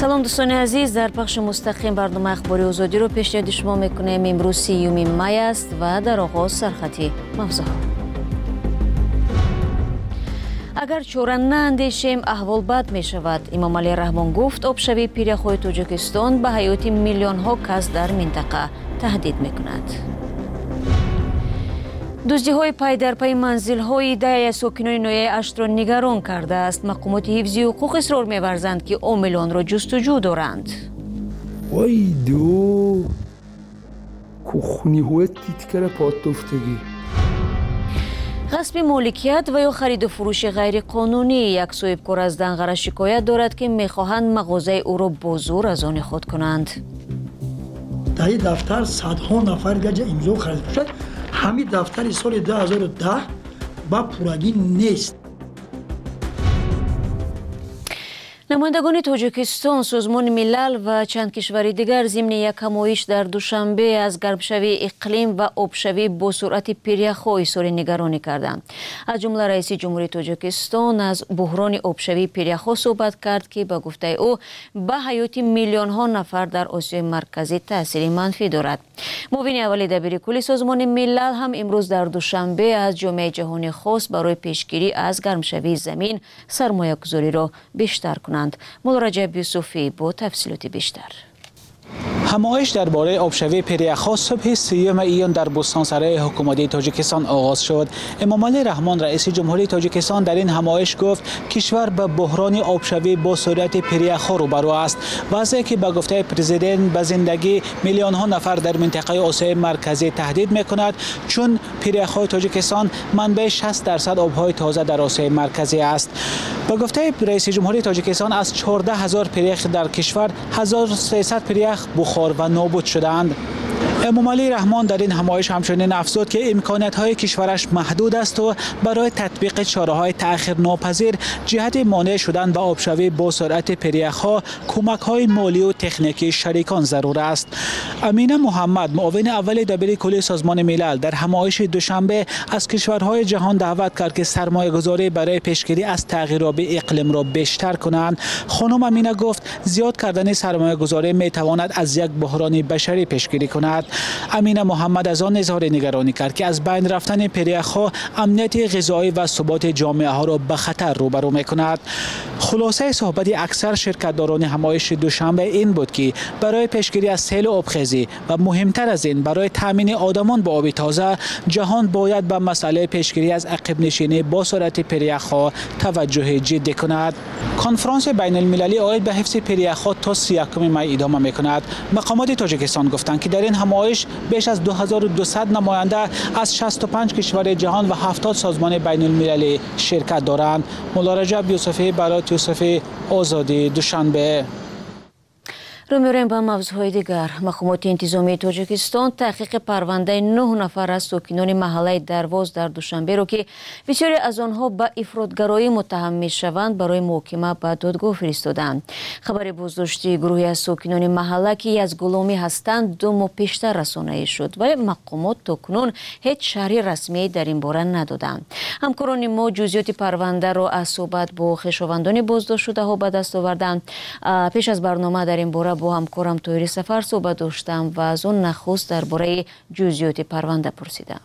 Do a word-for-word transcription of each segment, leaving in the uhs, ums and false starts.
سلام دوستان عزیز، در پخش مستقیم برنامه اخباری آزادی رو پیشنهاد شما میکنیم. امروز سیوم می است و در آغاز سرخطی موضوع. اگر چاره ناندیشیم احوال بد می شود. امام علی رحمان گفت آبشوی پیره‌های تاجیکستان به حیات میلیون ها کس در منطقه تهدید می کند. دزدی های پای در پای منزل های ده ساکنان نویه اشت را نگران کرده است. مقامات حفظی حقوق اصرار می‌ورزند که عاملان را جستجو دارند. وای دو کوخونی های تیتکر پاتوفتگی. غصب مالکیت و یا خرید و فروش غیر قانونی. یک صاحبکار از دنقره شکایت دارد که می‌خواهند مغازه او را با زور از آن خود کنند. در این دفتر صدها نفر گنج امضا خرید شد. همین دفتر سال دو هزار و ده با پورگی نیست. نمایندگان تاجیکستان، سازمان ملل و چند کشور دیگر ضمن یک همایش در دوشنبه از گرمشوی اقلیم و آبشوی با سرعت پیره‌ها اظهار نگرانی کردند. از جمله رئیس جمهوری تاجیکستان از بحران آبشوی پیره‌ها صحبت کرد که به گفته او به حیات میلیون ها نفر در آسیای مرکزی تاثیر منفی دارد. معاون اول دبیرکل سازمان ملل هم امروز در دوشنبه از جامعه جهانی خواست برای پیشگیری از گرمشوی زمین سرمایه گذاری را بیشتر کنند. مولا رجب یوسفی با تفصیلات بیشتر. همایش درباره آبشوی پیره‌ها صبح سیوم ایان در بستانسرای حکومتی تاجیکستان آغاز شد. امام علی رحمان رئیس جمهوری تاجیکستان در این همایش گفت کشور به بحران آبشوی با سرعت پیره‌ها روبرو است. وضعی که به گفته پرزیدنت به زندگی میلیون ها نفر در منطقه آسیای مرکزی تهدید می‌کند، چون پیره‌های تاجیکستان منبع شصت درصد آب‌های تازه در آسیای مرکزی است. به گفته رئیس جمهوری تاجیکستان از چهارده هزار پیره‌ای در کشور هزار و سیصد پیره‌ای بخار و نابود شدند. امام علی رحمان در این همایش همچنین افزود که امکانات‌های کشورش محدود است و برای تطبیق چاره‌های تأخیر ناپذیر جهت مانع شدن به آبشوی با سرعت پیره‌ها کمک‌های مالی و تکنیکی شریکان ضرور است. امینه محمد معاون اول دبیرکل سازمان ملل در همایش دوشنبه از کشورهای جهان دعوت کرد که سرمایه‌گذاری برای پیشگیری از تغییرات اقلیم را بیشتر کنند. خانم امینه گفت زیاد کردن سرمایه‌گذاری می‌تواند از یک بحران بشری پیشگیری کند. امینه محمد از آن اظهار نگرانی کرد که از بین رفتن پیره‌ها امنیت غذایی و ثبات جامعه ها را به خطر روبرو می‌کند. خلاصه صحبت اکثر شرکت‌داران همایش دوشنبه این بود که برای پیشگیری از سیل آبخیزی و مهمتر از این برای تامین آدمان با آب تازه جهان باید به مسئله پیشگیری از عقب نشینی با سرعت پیره‌ها توجه جدی کند. کنفرانس بین المللی عاید به حفظ پیره‌ها تا سی و یکم می ادامه می‌کند. مقامات تاجیکستان گفتند که در این همایش بیش از دو هزار و دویست نماینده از شصت و پنج کشور جهان و هفتاد سازمان بین المللی شرکت دارند. مولا رجب یوسفی برای یوسفی آزادی دوشنبه. رو می‌ریم به موضوعهای دیگر. مقامات انتظامی تاجیکستان تحقیق پرونده نه نفر از ساکنان محله درواز در دوشنبه را که بسیاری از آنها به افراطگرایی متهم می‌شوند برای محاکمه به دادگاه فرستادند. خبر بازداشتی گروهی از ساکنان محله که از غلامی هستند دو ماه پیشتر رسانه‌ای شد، ولی مقامات تاکنون هیچ شرح رسمی در این باره ندادند. همکاران ما جزئیات پرونده را از صحبت با خویشاوندان بازداشت شده‌ها به دست آوردند. پیش از برنامه در این باره با همکارم طاهر سفر صحبت داشتم و از اون نخست درباره جزئیات پرونده پرسیدم.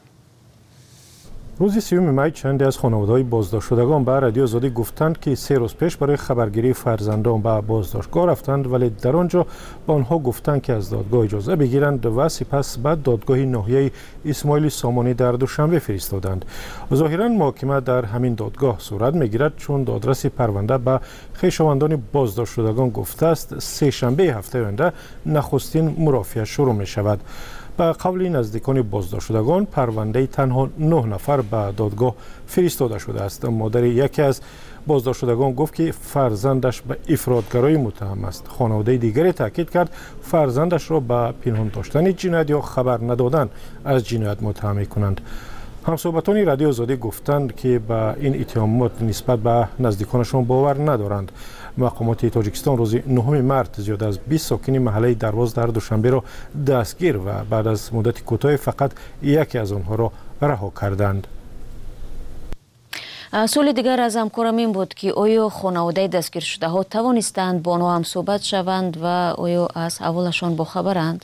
روز سیوم می چندی از خانواده‌های بازداشت شدگان به رادیو آزادی گفتند که سه روز پیش برای خبرگیری فرزندان به بازداشتگاه رفتند، ولی در آنجا به آنها گفتند که از دادگاه اجازه بگیرند و سپس بعد دادگاه ناحیه اسماعیل سامانی در دوشنبه فرستادند. ظاهراً محاکمه در همین دادگاه صورت میگیرد، چون دادرس پرونده به خویشاوندان بازداشت شدگان گفته است سه شنبه هفته آینده نخستین مرافعه شروع می شود. به قول نزدیکان بازداشت شدگان پرونده تنها نه نفر به دادگاه فرستاده شده است. مادر یکی از بازداشت شدگان گفت که فرزندش به افراطگرایی متهم است. خانواده دیگری تاکید کرد فرزندش را به پنهان داشتن جنایت یا خبر ندادن از جنایت متهم می‌کنند. همصحبتان رادیو آزادی گفتند که به این اتهامات نسبت به نزدیکانشان باور ندارند. مقامات تاجیکستان روز نهم مارس زیاد از بیست ساکن محله درواز در دوشنبه را دستگیر و بعد از مدت کوتاه فقط یکی از آنها را رها کردند. سوال دیگر از همکارم این بود که آیا خانواده دستگیر شده ها توانستند با آنها هم صحبت شوند و آیا از احوالشان باخبرند؟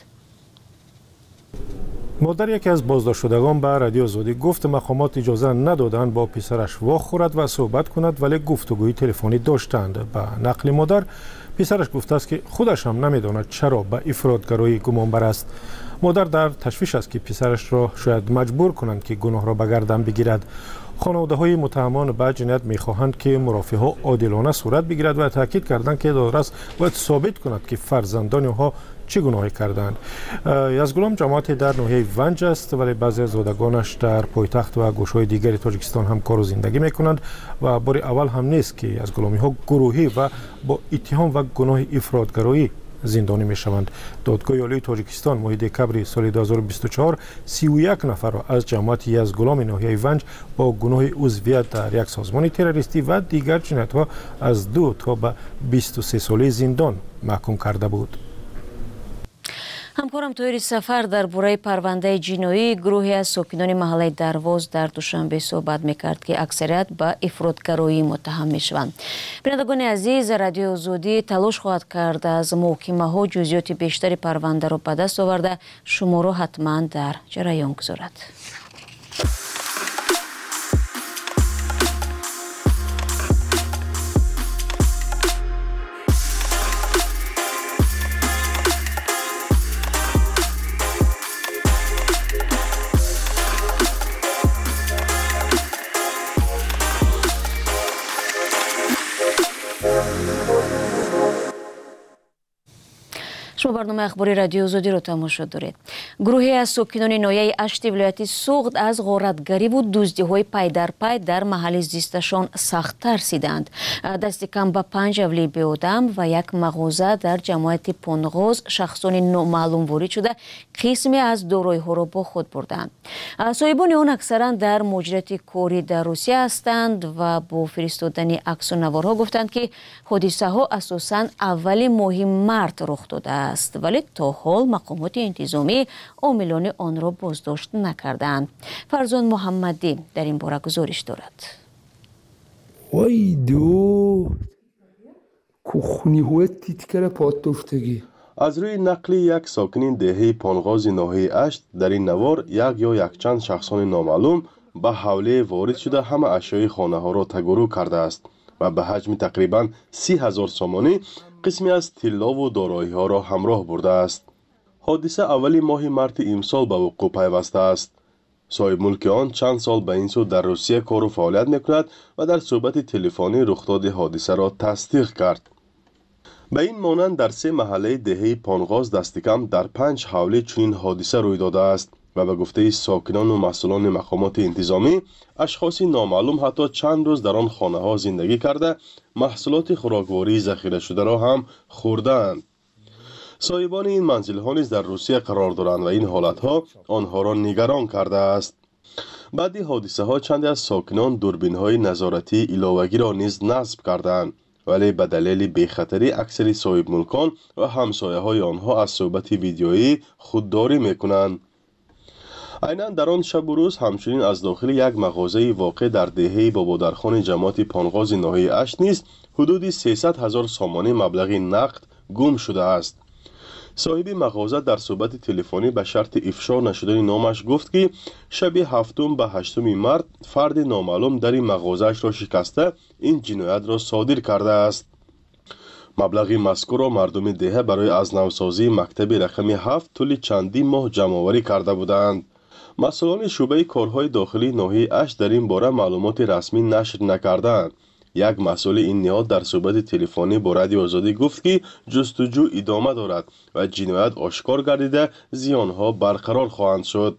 مادر یکی از بازداشت شدگان به رادیو آزادی گفت مقامات اجازه ندادند با پسرش واخورد و صحبت کند، ولی گفتگوی تلفنی داشتند. به نقل مادر، پسرش گفته است که خودش هم نمیداند چرا به افراطگرایی گمانبر است. مادر در تشویش است که پسرش را شاید مجبور کنند که گناه را به گردن بگیرد. خانواده های متهمان به جنایت میخواهند که مرافعه ها عادلانه صورت بگیرد و تاکید کردند که دادرس باید ثابت کند که فرزندان آنها چه گناهی کردند. یزدگلام جماعت در ناحیه ونج است، ولی بعضی از زادگانش در پایتخت و گوشهای دیگر تاجیکستان هم کار و زندگی میکنند و بار اول هم نیست که یزدگلامی ها گروهی و با اتهام و گناه افراطگرایی زندانی میشوند. دادگاه عالی تاجیکستان ماه دکبر سال دو هزار و بیست و چهار سی و یک نفر را از جماعت یزدگلام ناحیه ونج با گناه عضویت در یک سازمان تروریستی و دیگر جنایت ها از دو تا به بیست و سه ساله زندان محکوم کرده بود. همکارم طاهر سفر در باره پرونده جنایی گروهی از ساکنان محله درواز در دوشنبه صحبت میکرد که اکثریت به افراطگرایی متهم میشوند. بینندگان عزیز، رادیو آزادی تلاش خواهد کرد از محکمه ها جزئیات بیشتری پرونده را به دست آورده شما را حتما در جریان گذارد. شما برنامه اخباری رادیو آزادی رو تماشا دارید. گروهی از ساکنان ناحیه اشت ولایت سوغد از غارتگری و دزدی‌های پای در پای در محل زیستشان سخت ترسیدند. دست کم به پنج حوله بی‌آدم و یک مغازه در جماعت پونغاز شخصان نامعلوم وارد شده قسمی از دارایی‌ها را با خود بردند. صاحبان آن اکثرا در مجرد کاری در روسیه هستند و با فرستادن عکس و نوارها گفتند که حادثه ها اساساً اول ماه مارس رخ داده است، ولی تا حال مقامات انتظامی عاملان آن را بازداشت نکردند. فرزان محمدی در این باره گزارش دارد. وای دو کوخونی هوت تیتکر پاتوفتگی. از روی نقل یک ساکنین دهه پانغاز ناحیه اشت در این نوار یک یا یک چند شخصان نامعلوم به حوله وارد شده همه اشیای خانه ها را تگرو کرده است و به حجم تقریبا سی هزار سامانی قسمی از طلا و دارایی ها را همراه برده است. حادثه اولی ماه مارس امسال به وقوع پیوسته است. صاحب ملک آن چند سال به این سو در روسیه کار و فعالیت میکند و در صحبت تلفنی رخداد حادثه را تصدیق کرد. به این مانند در سه محله دهه پانغاز دست کم در پنج حوله چنین حادثه روی داده است و به گفته ساکنان و مسئولان مقامات انتظامی اشخاصی نامعلوم حتی چند روز در آن خانه ها زندگی کرده محصولات خوراکواری ذخیره شده را هم خوردند. صاحبان این منزل ها نیز در روسیه قرار دارند و این حالت ها آنها را نگران کرده است. بعد حادثه ها چند از ساکنان دوربین های نظارتی علاوگی را نیز نصب کردند، ولی به دلیل بی‌خطری اکثر صاحب ملکان و همسایه های آنها از صحبت ویدیویی خودداری میکنند. عیناً در آن شب و روز همچنین از داخل یک مغازه واقع در دهه بابادرخان جماعت پانغاز ناحیه اشت نیز حدود سیصد هزار سامانه مبلغ نقد گم شده است. صاحب مغازه در صحبت تلفنی به شرط افشا نشدن نامش گفت که شب هفتم به هشتم مارس فرد نامعلوم در این مغازه‌اش را شکسته این جنایت را صادر کرده است. مبلغ مذکور را مردم دهه برای از نوسازی مکتب رقم هفت طول چندین ماه جمع‌آوری کرده بودند. مسئولان شعبه کارهای داخلی ناحیه اشت در این باره معلومات رسمی نشر نکردند. یک مسئول این نهاد در صحبت تلفنی با رادیو آزادی گفت که جستجو ادامه دارد و جنایت آشکار گردیده زیانها برقرار خواهند شد.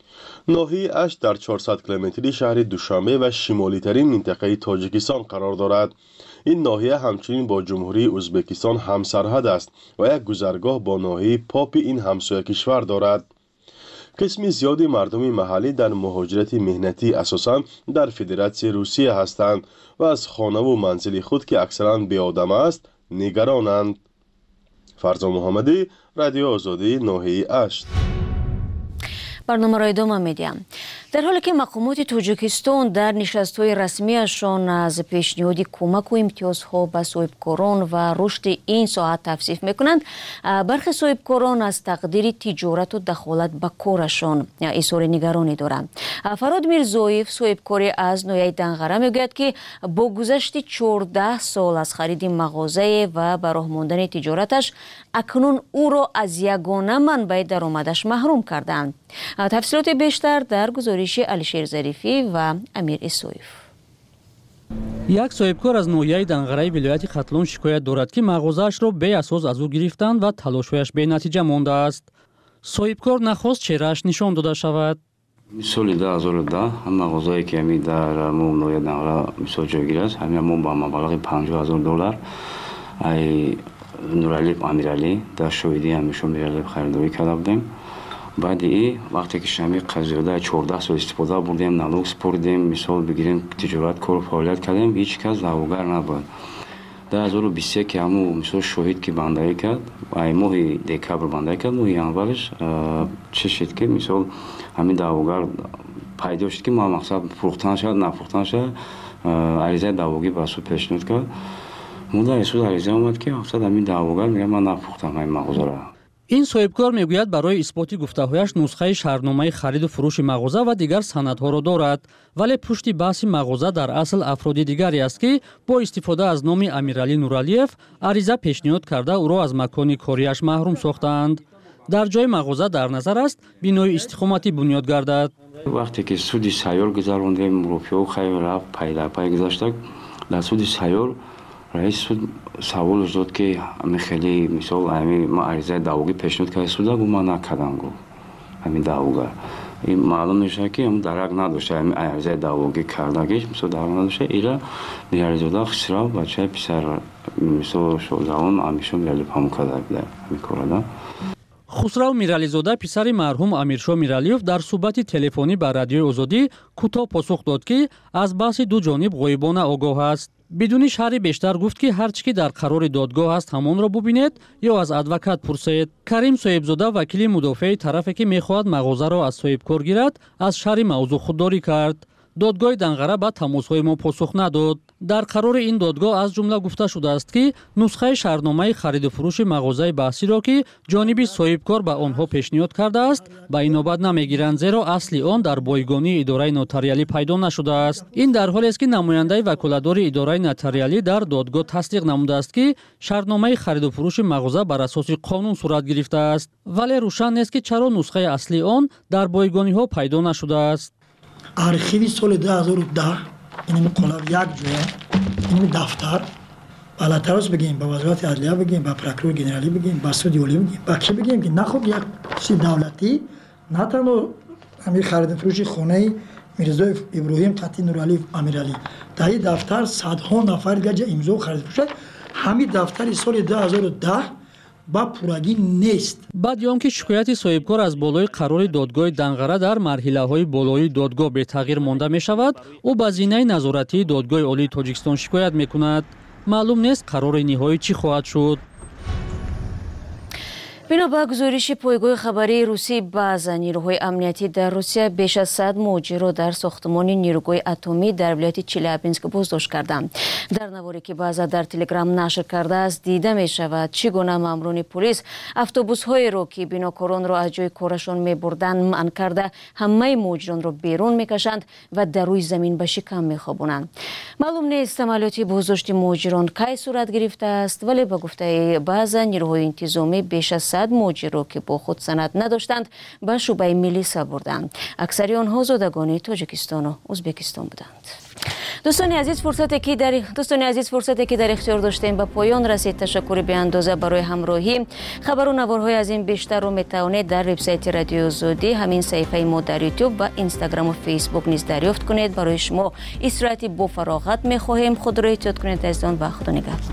ناحیه اشت در چهارصد کیلومتری شهر دوشنبه و شمالی ترین منطقه تاجیکستان قرار دارد. این ناحیه همچنین با جمهوری ازبکستان همسرحد است و یک گذرگاه با ناحیه پاپ این همسایه کشور دارد. قسمی زیادی مردم محلی در مهاجرت مهنتی اساساً در فدراسیون روسیه هستند و از خانه و منزل خود که اکثراً بی‌آدم است نگرانند. فرزان محمدی، رادیو آزادی، ناحیه اشت. برنامه را ادامه میدیم. در حالی که مقامات تاجیکستان در نشست‌های رسمیشان از پیشنهاد کمک و امتیازها به صاحبکاران و رشد این ساحت توصیف میکنند، برخی صاحبکاران از تقدیر تجارت و دخالت به کارشان اظهار نگرانی دارند. فراد میرزویف صاحبکاری از ناحیه دنغره میگوید که با گذشت چهارده سال از خرید مغازه و به راه ماندن تجارتش اکنون او را از یگانه منبع درآمدش محروم کردند. تفصیلات بیشتر در گزارش علیشیر ظریفی و امیر اسویف. یک صاحبکار از ناحیه دنغره ولایت ختلون شکایت دارد که مغازه‌اش را بی اساس از او گرفتند و تلاش‌هایش بی نتیجه مانده است. صاحبکار نخواست چهره‌اش نشان داده شود. سال دو هزار و ده هم مغازه‌ای که می در مو ناحیه دنغره مثال جایگیر است، همین مو با مبلغ پنجاه هزار دلار ای نورعلی امیرعلی در شهودی همیشون میرعلی خریداری کرده بودیم. بعد ای وقتی که شمی قضیه چهارده سال استفاده بردیم، نالوگ سپردیم، مثال بگیریم تجارت کار و فعالیت کردیم، هیچ کس دعواگر نبود. در هزار و بیست و یک که همو مثال شهید که بندایی کرد، ای ماه دکبر بندایی کرد، ماه ینورش چه شد که مثال همین دعواگر پیدا شد که ما مقصد فروختن شد نفروختن شد، عریضه دعواگی به اساس پیشنهاد کرد. مونده اساس عریضه اومد که مقصد همین دعواگر میگه من نفروختم این مغازه را. این صاحبکار میگوید برای اثبات گفته‌هایش نسخه شرطنامه خرید و فروش مغازه و دیگر سندها را دارد، ولی پشت بحث مغازه در اصل افراد دیگری است که با استفاده از نام امیرعلی نورعلیف عریضه پیشنهاد کرده او را از مکان کاریش محروم ساختند. در جای مغازه در نظر است بینای استخامتی بنیاد گردد. وقتی که سودی سیار گذروندیم، روپیه خیلی رفت پیدا پای گذاشتک، در سودی سیار رئیس سود سوال داد که همین خیلی مثال همین ما عریضه دعواگی پیشنهاد کرده سودا گو ما نکردم گو همین دعواگر این معلوم میشه که هم درک نداشته همین عریضه دعواگی کردگیش مثال درک نداشته ایرا نیاریزاده خسرا بچه پسر مثال شوزاون همیشون میرعلی پامو کرده بوده همین کارده. خسرو میرعلیزاده پسر مرحوم امیرشاه میرعلیف در صحبت تلفنی با رادیوی آزادی کوتاه پاسخ داد که از بحث دو جانب غایبانه آگاه است. بدون شرح بیشتر گفت که هر چی که در قرار دادگاه است همان را ببینید یا از ادوکات پرسید. کریم صاحبزاده وکیل مدافع طرفی که میخواهد مغازه را از صاحبکار گیرد از شرح موضوع خودداری کرد. دادگاه دنغره به تماس‌های ما پاسخ نداد. در قرار این دادگاه از جمله گفته شده است که نسخه شرطنامه خرید و فروش مغازه بحثی را که جانب صاحبکار به آنها پیشنهاد کرده است به این نوبت نمیگیرند، زیرا اصلی آن در بایگانی اداره نوتاریالی پیدا نشده است. این در حالی است که نماینده وکالتدار اداره نوتاریالی در دادگاه تصدیق نموده است که شرطنامه خرید و فروش مغازه بر اساس قانون صورت گرفته است، ولی روشن نیست که چرا نسخه اصلی آن در بایگانی ها پیدا نشده است. архиви соли ду ҳазору даҳ инми қолаб як ҷоя инми дафтар балатарос бигем ба вазорати адлия бигем ба прокурор генералӣ бигем ба суди олӣ бигем ба ки бигем ки нахоб як чизи давлатӣ на танҳо ҳамин хариду фурӯши хонаи мирзоев иброҳим қатӣ нуралиев амиралӣ дар ин дафтар садҳо нафар гаҷа имзо хариду фурӯшад ҳамин дафтари соли ду ҳазору даҳ با پورگی نیست. بعد یان که شکایت صاحبکار از بالای قرار دادگاه دنغره در مرحله های بالای دادگاه به تغییر مانده می شود، او با زینه نظارتی دادگاه عالی تاجیکستان شکایت می کند. معلوم نیست قرار نهایی چی خواهد شد. بنا به گزارش پایگاه خبری روسی بعض نیروهای امنیتی در روسیه بیش از صد مهاجر را در ساختمان نیروگاه اتمی در ولایت چلیابینسک بازداشت کردند. در نواری که بعضا در تلگرام نشر کرده است دیده می شود چگونه ماموران پلیس اتوبوس های را که بیناکاران را از جای کارشان می بردند منع کرده همه مهاجران را بیرون می کشند و در روی زمین به شکم می خوابانند. معلوم نیست عملیات بازداشت مهاجران کی صورت گرفته است، ولی به گفته بعضا نیروهای انتظامی بیش از صد مهاجر را که با خود سند نداشتند به شعبه ملی سپردند. اکثر آنها زادگان تاجیکستان و ازبکستان بودند. دوستان عزیز فرصتی که در دوستان عزیز فرصتی که در اختیار داشتیم به پایان رسید. تشکر بی اندازه برای همراهی. خبر و نوارهای از این بیشتر رو میتوانید در وبسایت رادیو آزادی، همین صفحه ما در یوتیوب و اینستاگرام و فیسبوک نیز دریافت کنید. برای شما استراحتی با فراغت میخواهیم. خود را احتیاط کنید عزیزان و خدا نگهدار.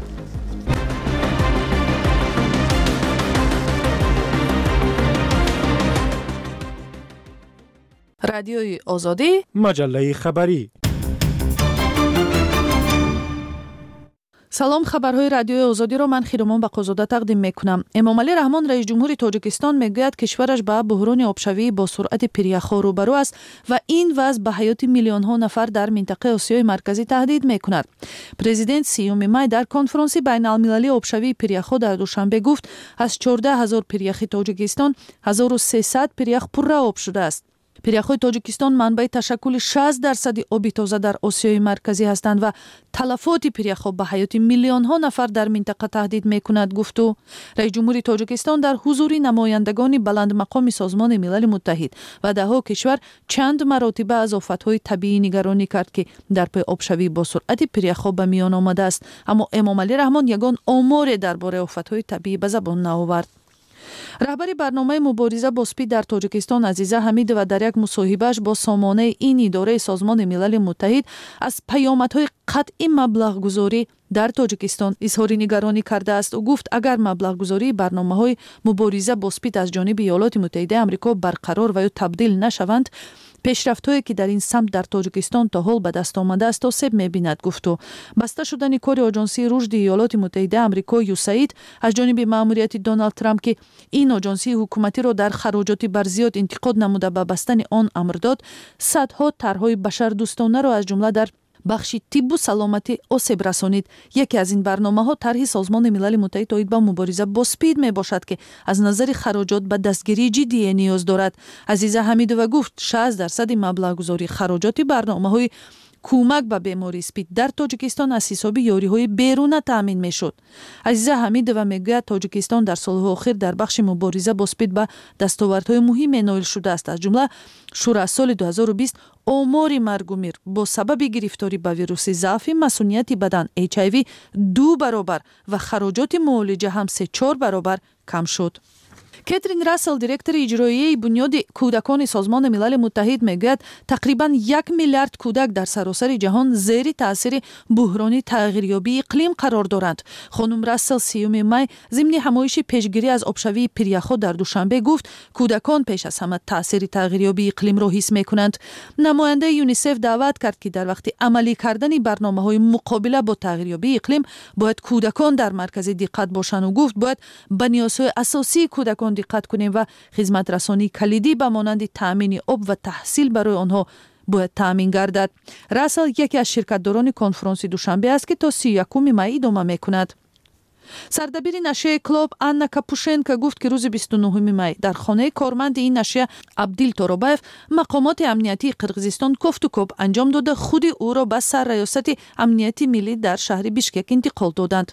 رادیوی آزادی، مجله خبری. салом, хабарҳои радиои озодиро ман Хиромон Бақозода тақдим мекунам. Эмомалӣ Раҳмон, раис ҷумҳури Тоҷикистон, мегӯяд кишвараш ба буҳрони обшавии бо суръати пиряхҳо рӯбарӯ аст ва ин вазъ ба ҳаёти миллионҳо нафар дар минтақаи Осиёи марказӣ таҳдид мекунад. Президент сиюми май дар конфронси байналмилалии обшавии пиряхҳо дар Душанбе гуфт, аз чордаҳ ҳазор пиряхи Тоҷикистон ҳазору сесад пирях пурра об шудааст. пиряхҳои Тоҷикистон манбаи ташаккули шаст дарсади оби тоза дар Осиёи марказӣ ҳастанд ва талафоти пиряхҳо ба ҳаёти миллионҳо нафар дар минтақа таҳдид мекунад, гуфту. Раис ҷумҳури Тоҷикистон дар ҳузури намояндагони баландмақоми Созмони Милали Муттаҳид ва даҳо кишвар чанд маротиба аз офатҳои табиӣ нигаронӣ кард, ки дар пай обшавӣ бо суръати пиряхҳо ба миён омадааст. Аммо Эмомалӣ Раҳмон ягон оморе дар бораи офатҳои табиӣ ба забон наовард. раҳбари барномаи мубориза бо спид дар Тоҷикистон Азиза Ҳамидова дар як мусоҳибааш бо сомонаи ин идораи Созмони Милали Муттаҳид аз паёмадҳои қатъи маблағгузорӣ дар Тоҷикистон изҳори нигаронӣ кардааст. Ӯ гуфт, агар маблағгузории барномаҳои мубориза бо спид аз ҷониби Иёлоти Муттаҳидаи Амрико барқарор ва ё табдил нашаванд, пешрафтҳое ки дар ин самт дар Тоҷикистон то ҳол ба даст омадааст, осеб мебинад, гуфту. Баста шудани кори Оҷонсии рушди Иёлоти Муттаҳидаи Амрико ю эс эй ай ди аз ҷониби маъмурияти Доналд Трамп, ки ин оҷонсии ҳукуматиро дар хароҷоти барзиёд интиқод намуда ба бастани он амр дод, садҳо тарҳҳои башардӯстонаро аз ҷумла дар бахши тиббу саломатӣ осеб расонид. Яке аз ин барномаҳо тарҳи Созмони Милали Муттаҳид оид ба мубориза бо спид мебошад, ки аз назари хароҷот ба дастгирии ҷиддие ниёз дорад. Азиза Ҳамидова гуфт, шаст дарсади маблағгузории хароҷоти барномаҳои кӯмак ба бемории спид дар Тоҷикистон аз ҳисоби ёриҳои беруна таъмин мешуд. Азиза Ҳамидова мегӯяд, Тоҷикистон дар солҳои охир дар бахши мубориза бо спид ба дастовардҳои муҳиме ноил шудааст. Аз ҷумла шура аз соли ду ҳазору бист омори маргу мир бо сабаби гирифторӣ ба вируси заъфи масунияти бадан эйч ай ви ду баробар ва хароҷоти муолиҷа ҳам се чор баробар кам шуд. Кэтрин Рассел, директори иҷроияи бунёди кӯдакони Созмони Милали Муттаҳид, мегӯяд, тақрибан як миллиард кӯдак дар саросари ҷаҳон зери таъсири буҳрони тағйирёбии иқлим қарор доранд. Хонум Рассел сиюми май зимни ҳамоиши пешгирӣ аз обшавии пиряхҳо дар Душанбе гуфт, кӯдакон пеш аз ҳама таъсири тағйирёбии иқлимро ҳис мекунанд. намояндаи ЮНИСЕФ даъват кард, ки дар вақти амалӣ кардани барномаҳои муқобила бо тағйирёбии иқлим бояд кӯдакон дар маркази диққат бошанд. Ӯ гуфт, бояд ба ниёзҳои асосии кӯдакон диққат кунем ва хизматрасонии калидӣ ба монанди таъмини об ва таҳсил барои онҳо бояд таъмин гардад. Рассел яке аз ширкатдорони конфронси Душанбе аст, ки то си ю якуми май идома мекунад. сардабири нашрияи Клоб Анна Капушенко гуфт, ки рӯзи бисту нӯҳуми май дар хонаи корманди ин нашрия Абдил Торобаев мақомоти амниятии Қирғизистон кофтукоб анҷом дода худи ӯро ба сарраёсати амнияти миллӣ дар шаҳри Бишкек интиқол доданд.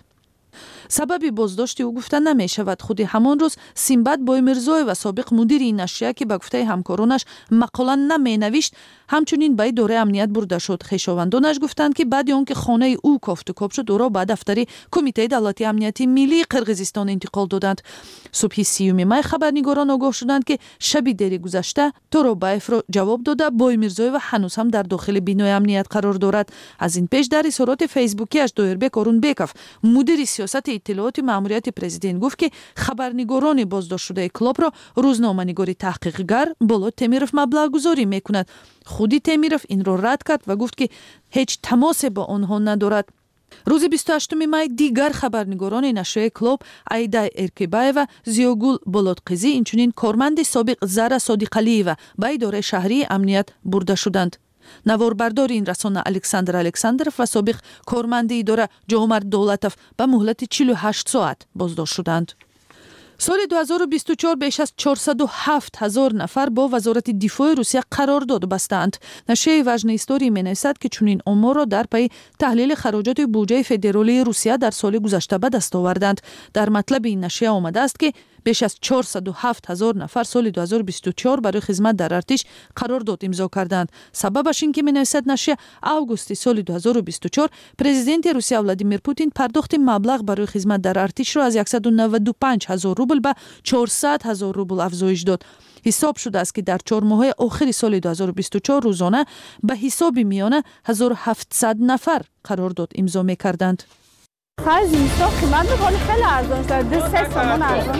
Сабаби боздошти ӯ гуфта намешавад. Худи ҳамон рӯз Симбат Боймирзоева, собиқ мудири ин нашрия, ки ба гуфтаи ҳамкоронаш мақола наменавишт, ҳамчунин ба идораи амният бурда шуд. Хешовандонаш гуфтанд, ки баъди он ки хонаи ӯ кофтукоб шуд, ӯро ба дафтари Кумитаи давлати амнияти миллии Қирғизистон интиқол доданд. Субҳи сиюми май хабарнигорон огоҳ шуданд, ки шаби дери гузашта Торобаевро ҷавоб дода Боймирзоева ҳанӯз ҳам дар дохили бинои амният қарор дорад. Аз ин пеш дар изҳороти фейсбукиаш Доирбек Орунбеков, мудири сиёсати иттилооти маъмурияти президент, гуфт, ки хабарнигорони боздоштшудаи Клобро рӯзноманигори таҳқиқгар Болот Темиров маблағгузорӣ мекунад. худи Темиров инро рад кард ва гуфт, ки ҳеҷ тамосе бо онҳо надорад. рӯзи бисту ҳаштуми май дигар хабарнигорони нашрияи Клоб Аида Эркибаева, Зиёгул Болотқизӣ, инчунин корманди собиқ Зара Содиқалиева ба идораи шаҳрии амният бурда шуданд. наворбардори ин расона Александр Александров ва собиқ корманди идора Ҷомарт Довлатов ба муҳлати чилу ҳашт соат боздошт шуданд. соли ду ҳазору бисту чор беш аз чорсаду ҳафт ҳазор нафар бо вазорати дифои Русия қарордод бастаанд. Нашрияи Важна история менависад, ки чунин оморро дар пайи таҳлили хароҷоти буҷаи федералии Русия дар соли гузашта ба даст оварданд. Дар матлаби ин нашрия омадааст, ки беш аз чорсаду ҳафт ҳазор нафар соли ду ҳазору бисту чор барои хизмат дар артиш қарордод имзо карданд. Сабабаш ин ки менависад нашрия, августи соли ду ҳазору бисту чор президенти Русия Владимир Путин пардохти маблағ барои хизмат дар артишро аз яксаду наваду панҷ ҳазор рубл ба чорсад ҳазор рубл афзоиш дод. ҳисоб шудааст, ки дар чормоҳои охири соли ду ҳазору бисту чор рӯзона ба ҳисоби миёна ҳазору ҳафтсад нафар қарордод имзо мекарданд. خرج زمستان قیمت میکنه خیلی ارزان شده سه سامان ارزان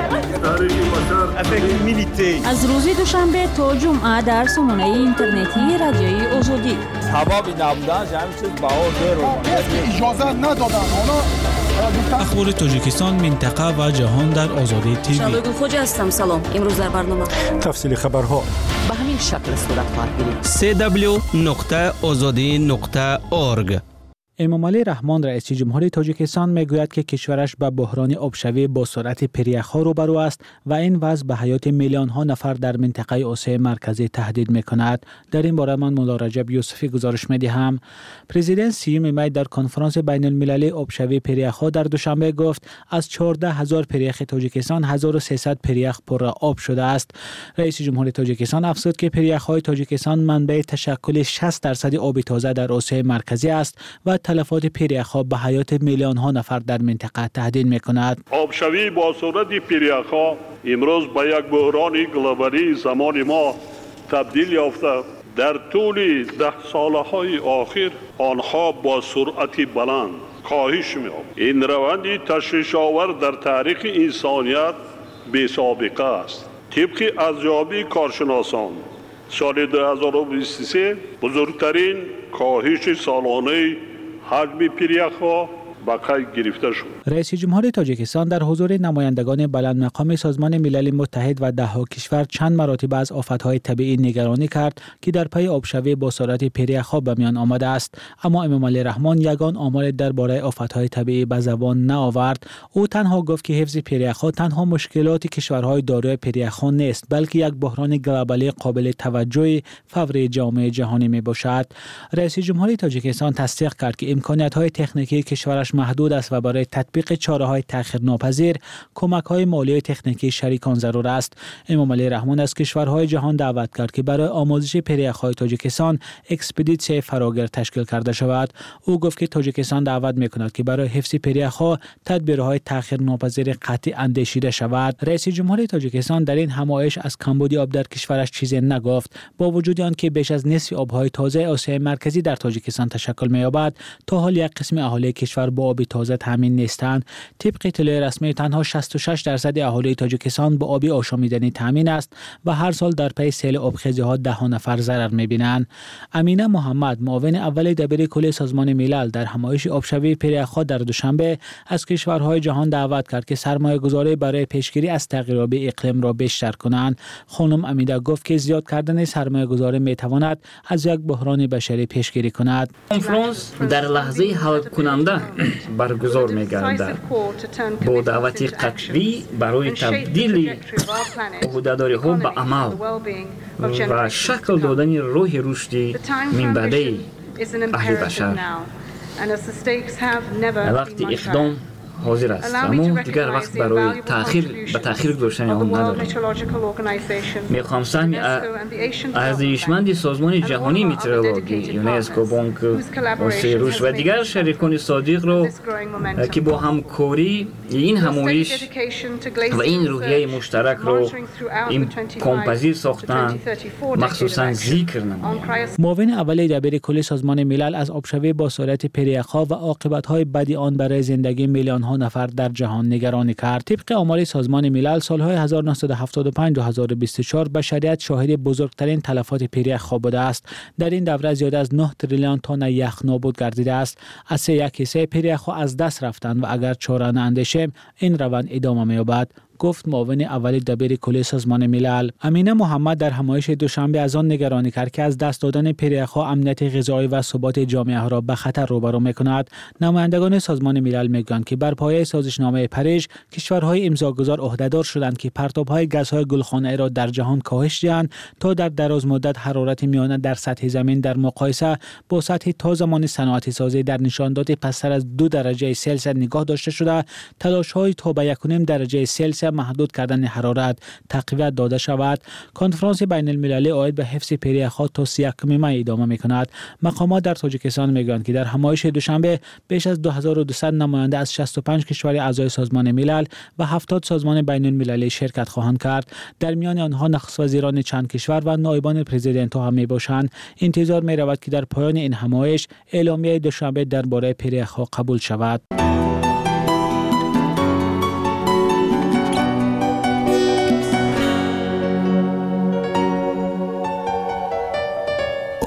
شده. از روز دوشنبه تا جمعه در سامانه اینترنتی رادیوی آزادی حبابی نبودن همین چیز بهار دیر اجازه ندادن اخبار تاجیکستان، منطقه و جهان در آزادی تیوی. شادوگل خوجا هستم. سلام. امروز در برنامه تفصیل خبرها به همین شکل صورت خواهد گرفت. سی دبلیو نقطه آزادی نقطه اورگ. امامعلی رحمان رئیس جمهوری تاجیکستان میگوید که کشورش به بحران آبشوی با سرعت پریخ‌ها روبرو است و این وضع به حیات میلیون ها نفر در منطقه آسیای مرکزی تهدید میکند. در این باره من مولا رجب یوسفی گزارش میدهم. پرزیدنت سیوم می در کنفرانس بین المللی آبشوی پریخ‌ها در دوشنبه گفت از چهارده هزار پریخ تاجیکستان هزار و سیصد پریخ پر آب شده است. رئیس جمهوری تاجیکستان افزود که پریخ‌های تاجیکستان منبع تشکل شصت درصد آب تازه در آسیای مرکزی است و تلفات پریخ‌ها به حیات میلیون ها نفر در منطقه تهدید می‌کند. آبشوی با صورت پریخ‌ها امروز به یک بحران گلوبالی زمان ما تبدیل یافته. در طول ده سالهای آخر آنها با سرعت بلند کاهش می‌یابند. این روندی تشویش‌آور در تاریخ انسانیت بی سابقه است. طبق ارزیابی کارشناسان سال دو هزار و بیست و سه بزرگترین کاهش سالانه حجم پریخ‌ها به قید گرفته شد. رئیس جمهور تاجیکستان در حضور نمایندگان بلند مقام سازمان ملل متحد و ده ها کشور چند مراتب از آفت‌های طبیعی نگرانی کرد که در پی آبشوی با سرعت پریخ‌ها به میان آمده است، اما امامعلی رحمان یگان آمار درباره آفت‌های طبیعی به زبان نآورد. او تنها گفت که حفظ پریخ‌ها تنها مشکلات کشورهای دارای پریخ‌ها نیست، بلکه یک بحران گلوبالی قابل توجه فوری جامعه جهانی میباشد. رئیس جمهور تاجیکستان تصدیق کرد که امکانات‌های تکنیکی کشورش محدود است و برای تطبیق چاره‌های تأخیرناپذیر کمک‌های مالی و تکنیکی شریکان ضرور است. امامعلی رحمان از کشورهای جهان دعوت کرد که برای آموزش پریخ‌های تاجیکستان اکسپدیسیون فراگیر تشکیل کرده شود. او گفت که تاجیکستان دعوت می‌کند که برای حفظ پریخ‌ها تدبیرهای تأخیرناپذیر قطعی اندیشیده شود. رئیس جمهور تاجیکستان در این همایش از کمبود آب در کشورش چیزی نگفت. با وجود آنکه بیش از نصف آب‌های تازه آسیای مرکزی در تاجیکستان تشکل می‌یابد، تا حال یک قسم اهالی کشور با آب تازه تامین نیستند. طبق اطلاع رسمی تنها شصت و شش درصد اهالی تاجیکستان با آب آشامیدنی تامین است و هر سال در پی سیل آبخیزی‌ها ده ها نفر ضرر می‌بینند. امینه محمد، معاون اول دبیر کل سازمان ملل، در همایش آبشوی پریخ‌ها در دوشنبه از کشورهای جهان دعوت کرد که سرمایه‌گذاری برای پیشگیری از تغییرات اقلیم را بیشتر کنند. خانم امیده گفت که زیاد کردن سرمایه‌گذاری می‌تواند از یک بحران بشری پیشگیری کند. کنفرانس در لحظه حل کننده برگزار می‌گردد با دعوت قطعی برای تبدیل عهده‌داری‌ها به عمل و شکل دادن راه رشدی منبعی اهل بشر. وقتی اقدام حاضر است، اما دیگر وقت برای تأخیر به تأخیر گذاشتن آن نداریم. میخوام سهم ارزشمند سازمان جهانی مترولوژی، یونسکو، بانک آسیای رشد و دیگر شریکان صادق را که با همکاری این همایش و این روحیه مشترک را امکان‌پذیر ساختند، مخصوصا ذکر نمایند. معاون اول دبیر کل سازمان ملل از آبشوی با سرعت پریخ‌ها و عاقبت‌های بدی آن برای زندگی میلیون ها نفر در جهان نگرانی کرد. طبق آمار سازمان ملل سالهای هزار و نهصد و هفتاد و پنج تا دو هزار و بیست و چهار بشریت شاهد بزرگترین تلفات پریخ‌ها بوده است. در این دوره زیاد از نه تریلیون تن یخ نابود گردیده است. از سه یک حصه پریخ‌ها از دست رفتند و اگر چاره ناندیشیم این روند ادامه می‌یابد، گفت معاون اول دبیر کل سازمان ملل. امینه محمد در همایش دوشنبه از آن نگرانی کرد که از دست دادن پریخ‌ها امنیت غذایی و ثبات جامعه را به خطر روبرو می‌کند. نمایندگان سازمان ملل می‌گویند که بر پایه سازشنامه پاریس کشورهای امضاگزار عهده‌دار شدند که پرتاب‌های گازهای گلخانه‌ای را در جهان کاهش دهند تا در دراز مدت حرارت میانه در سطح زمین در مقایسه با سطح تا زمان صنعتی سازی در نشاندات پستر از دو درجه سلسیوس نگاه داشته شده. تلاش‌های تا به یک و نیم درجه سلسیوس محدود کردن حرارت تقویت داده شود. کنفرانس بین المللی عاید به حفظ پریخ‌ها تا سی و یک می ادامه می‌کند. مقامات در تاجیکستان می‌گویند که در همایش دوشنبه بیش از دو هزار و دویست نماینده از شصت و پنج کشور اعضای سازمان ملل و هفتاد سازمان بین المللی شرکت خواهند کرد. در میان آنها نخست وزیران چند کشور و نایبان پرزیدنت‌ها هم میباشند. انتظار می‌رود که در پایان این همایش اعلامیه دوشنبه درباره پریخ‌ها قبول شود.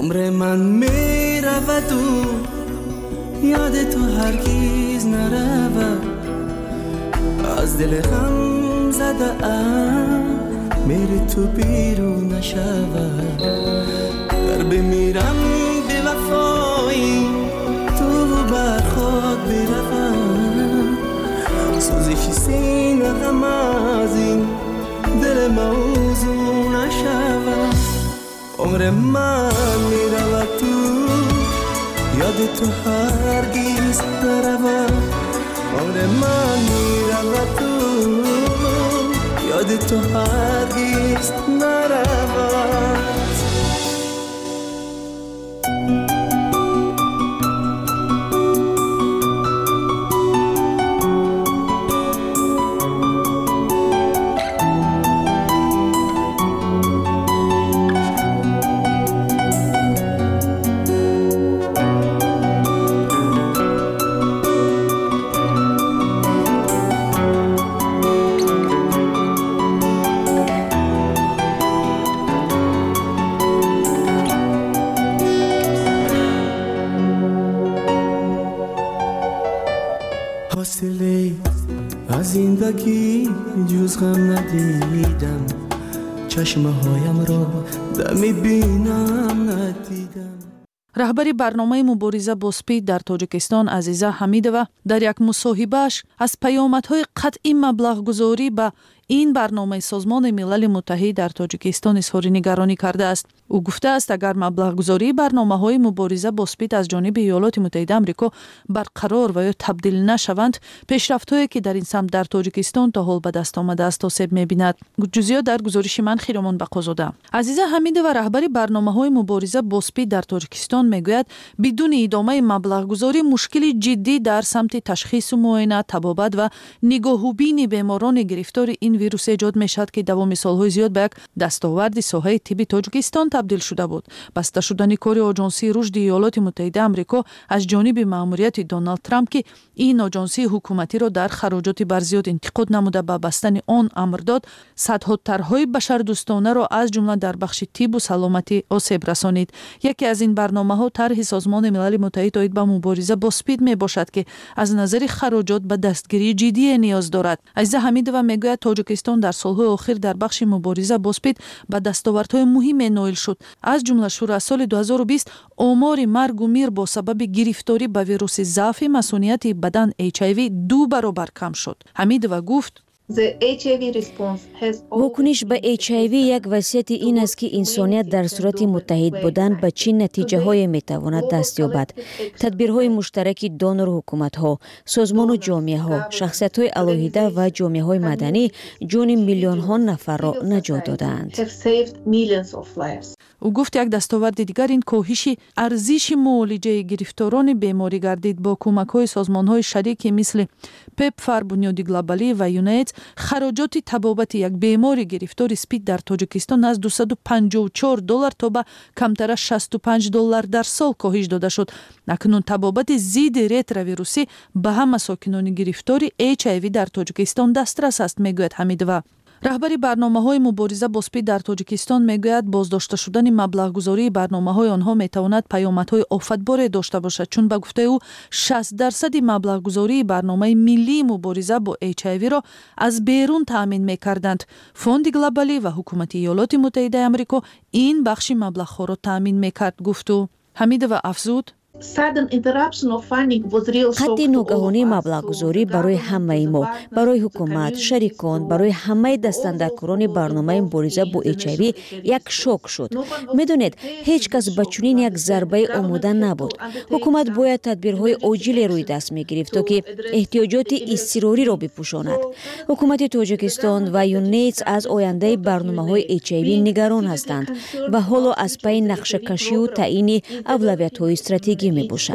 عمر من میرود و یاد تو هرگز نرود از دل غم زده ام میری تو بیرون نشود در بمیرم به وفایی تو بر خود بروم سوزش سینه غم از این دل موضوع نشود عمر من میرود تو یاد تو هرگز نرود عمر من میرود تو یاد تو هرگز نرود از زندگی جز غم ندیدم چشمه هایم را دمی بینم ندیدم. راهبری برنامه مبارزه با سپید در تاجیکستان عزیزه حمیدова در یک مصاحبه‌اش از پیامدهای قطعی مبلغ‌گذاری به این برنامه سازمان ملل متحد در تاجیکستان اظهار نگرانی کرده است. او گفته است اگر مبلغ‌گذاری برنامه‌های مبارزه با سپید از جانب ایالات متحده آمریکا برقرار و یا تبدیل نشوند، پیشرفت‌هایی که در این سمت در تاجیکستان تا حال به دست آمده است آسیب می‌بیند. جزئیات در گزارش من خیرمان بقازاده. عزیزه حمیدова رهبری برنامه‌های مبارزه با سپید در تاجیکستان میگوید بدون ادامه مبلغ‌گذاری مشکلی جدی در سمت تشخیص و معاینه، طبابت و نگاهوبین بیماران گرفتار این ویروس ایجاد میشد که دوام سالهای زیاد به یک دستاورد ساحه طب تاجیکستان تبدیل شده بود. بسته شدن کار آژانسی رشد ایالات متحده آمریکا از جانب مأموریت دونالد ترامپ که این آژانسی حکومتی را در خراجات برزیاد انتقاد نموده به بستن آن امر داد، صدها طرحهای بشردوستانه را از جمله در بخش طب و سلامتی آسیب رسانید. یکی از این برنامه‌ها طرح سازمان ملل متحد آید به مبارزه با سپید می باشد که از نظر خراجات به دستگیری جدی نیاز دارد. عزیزه حمیدова میگوید تاجیکستان در سالهای اخیر در بخش مبارزه با سپید به دستاوردهای مهم نائل شد. از جمله شروع از سال دو هزار و بیست آمار مرگ و میر با سبب گرفتاری به ویروس ضعف مسئولیت بدن اچ آی وی دو برابر کم شد. حمیدова گفت واکنش به اچ آی وی یک وصیت این است که انسانیت در صورت متحد بودن به چه نتیجه های می تواند دست یابد. تدبیرهای مشترک دونر حکومت ها، سازمان و جامعه ها، شخصیت های علاهیده و جامعه های مدنی جون میلیون ها نفر را نجات دادند. او گفت یک دستاورد دیگر این کاهش ارزش معالجه گرفتاران بیماری گردید. با کمک های سازمان های شریکی مثل پپفر، بنیاد گلوبالی و یونایتد خراجات طبابت یک بیماری گرفتار سپید در تاجیکستان از دویست و پنجاه و چهار دلار تا به کمتر از شصت و پنج دلار در سال کاهش داده شد. اکنون طبابت ضد ریتروویروسی به همه ساکنان گرفتار اچ آی وی در تاجیکستان دسترس است، میگوید حمیدова. رهبری برنامه‌های مبارزه با سپید در تاجیکستان میگوید بازداشته شدن مبلغ‌گذاری برنامه‌های آنها میتواند پیامدهای آفتبار داشته باشد، چون به گفته او شصت درصد مبلغ‌گذاری برنامه ملی مبارزه با اچ آی وی را از بیرون تامین میکردند. فوند گلوبالی و حکومت ایالات متحده آمریکا این بخش مبلغ‌ها را تامین میکرد، گفت او. حمیدова افزود قطع ناگهانی مبلغ‌گذاری برای همه ما، برای حکومت، شریکان، برای همه دستاندرکاران برنامه مبارزه با اچ آی وی یک شوک شد. میدونید هیچ کس به چنین یک ضربه آماده نبود. حکومت باید تدبیرهای عاجل روی دست میگرفت تا که احتیاجات اضطراری را بپوشاند. حکومت تاجیکستان و یونایتد از آینده برنامه‌های اچ آی وی نگران هستند و حالا از پی نقشه کشی و تعیین اولویت‌های استراتژیکی می باشد.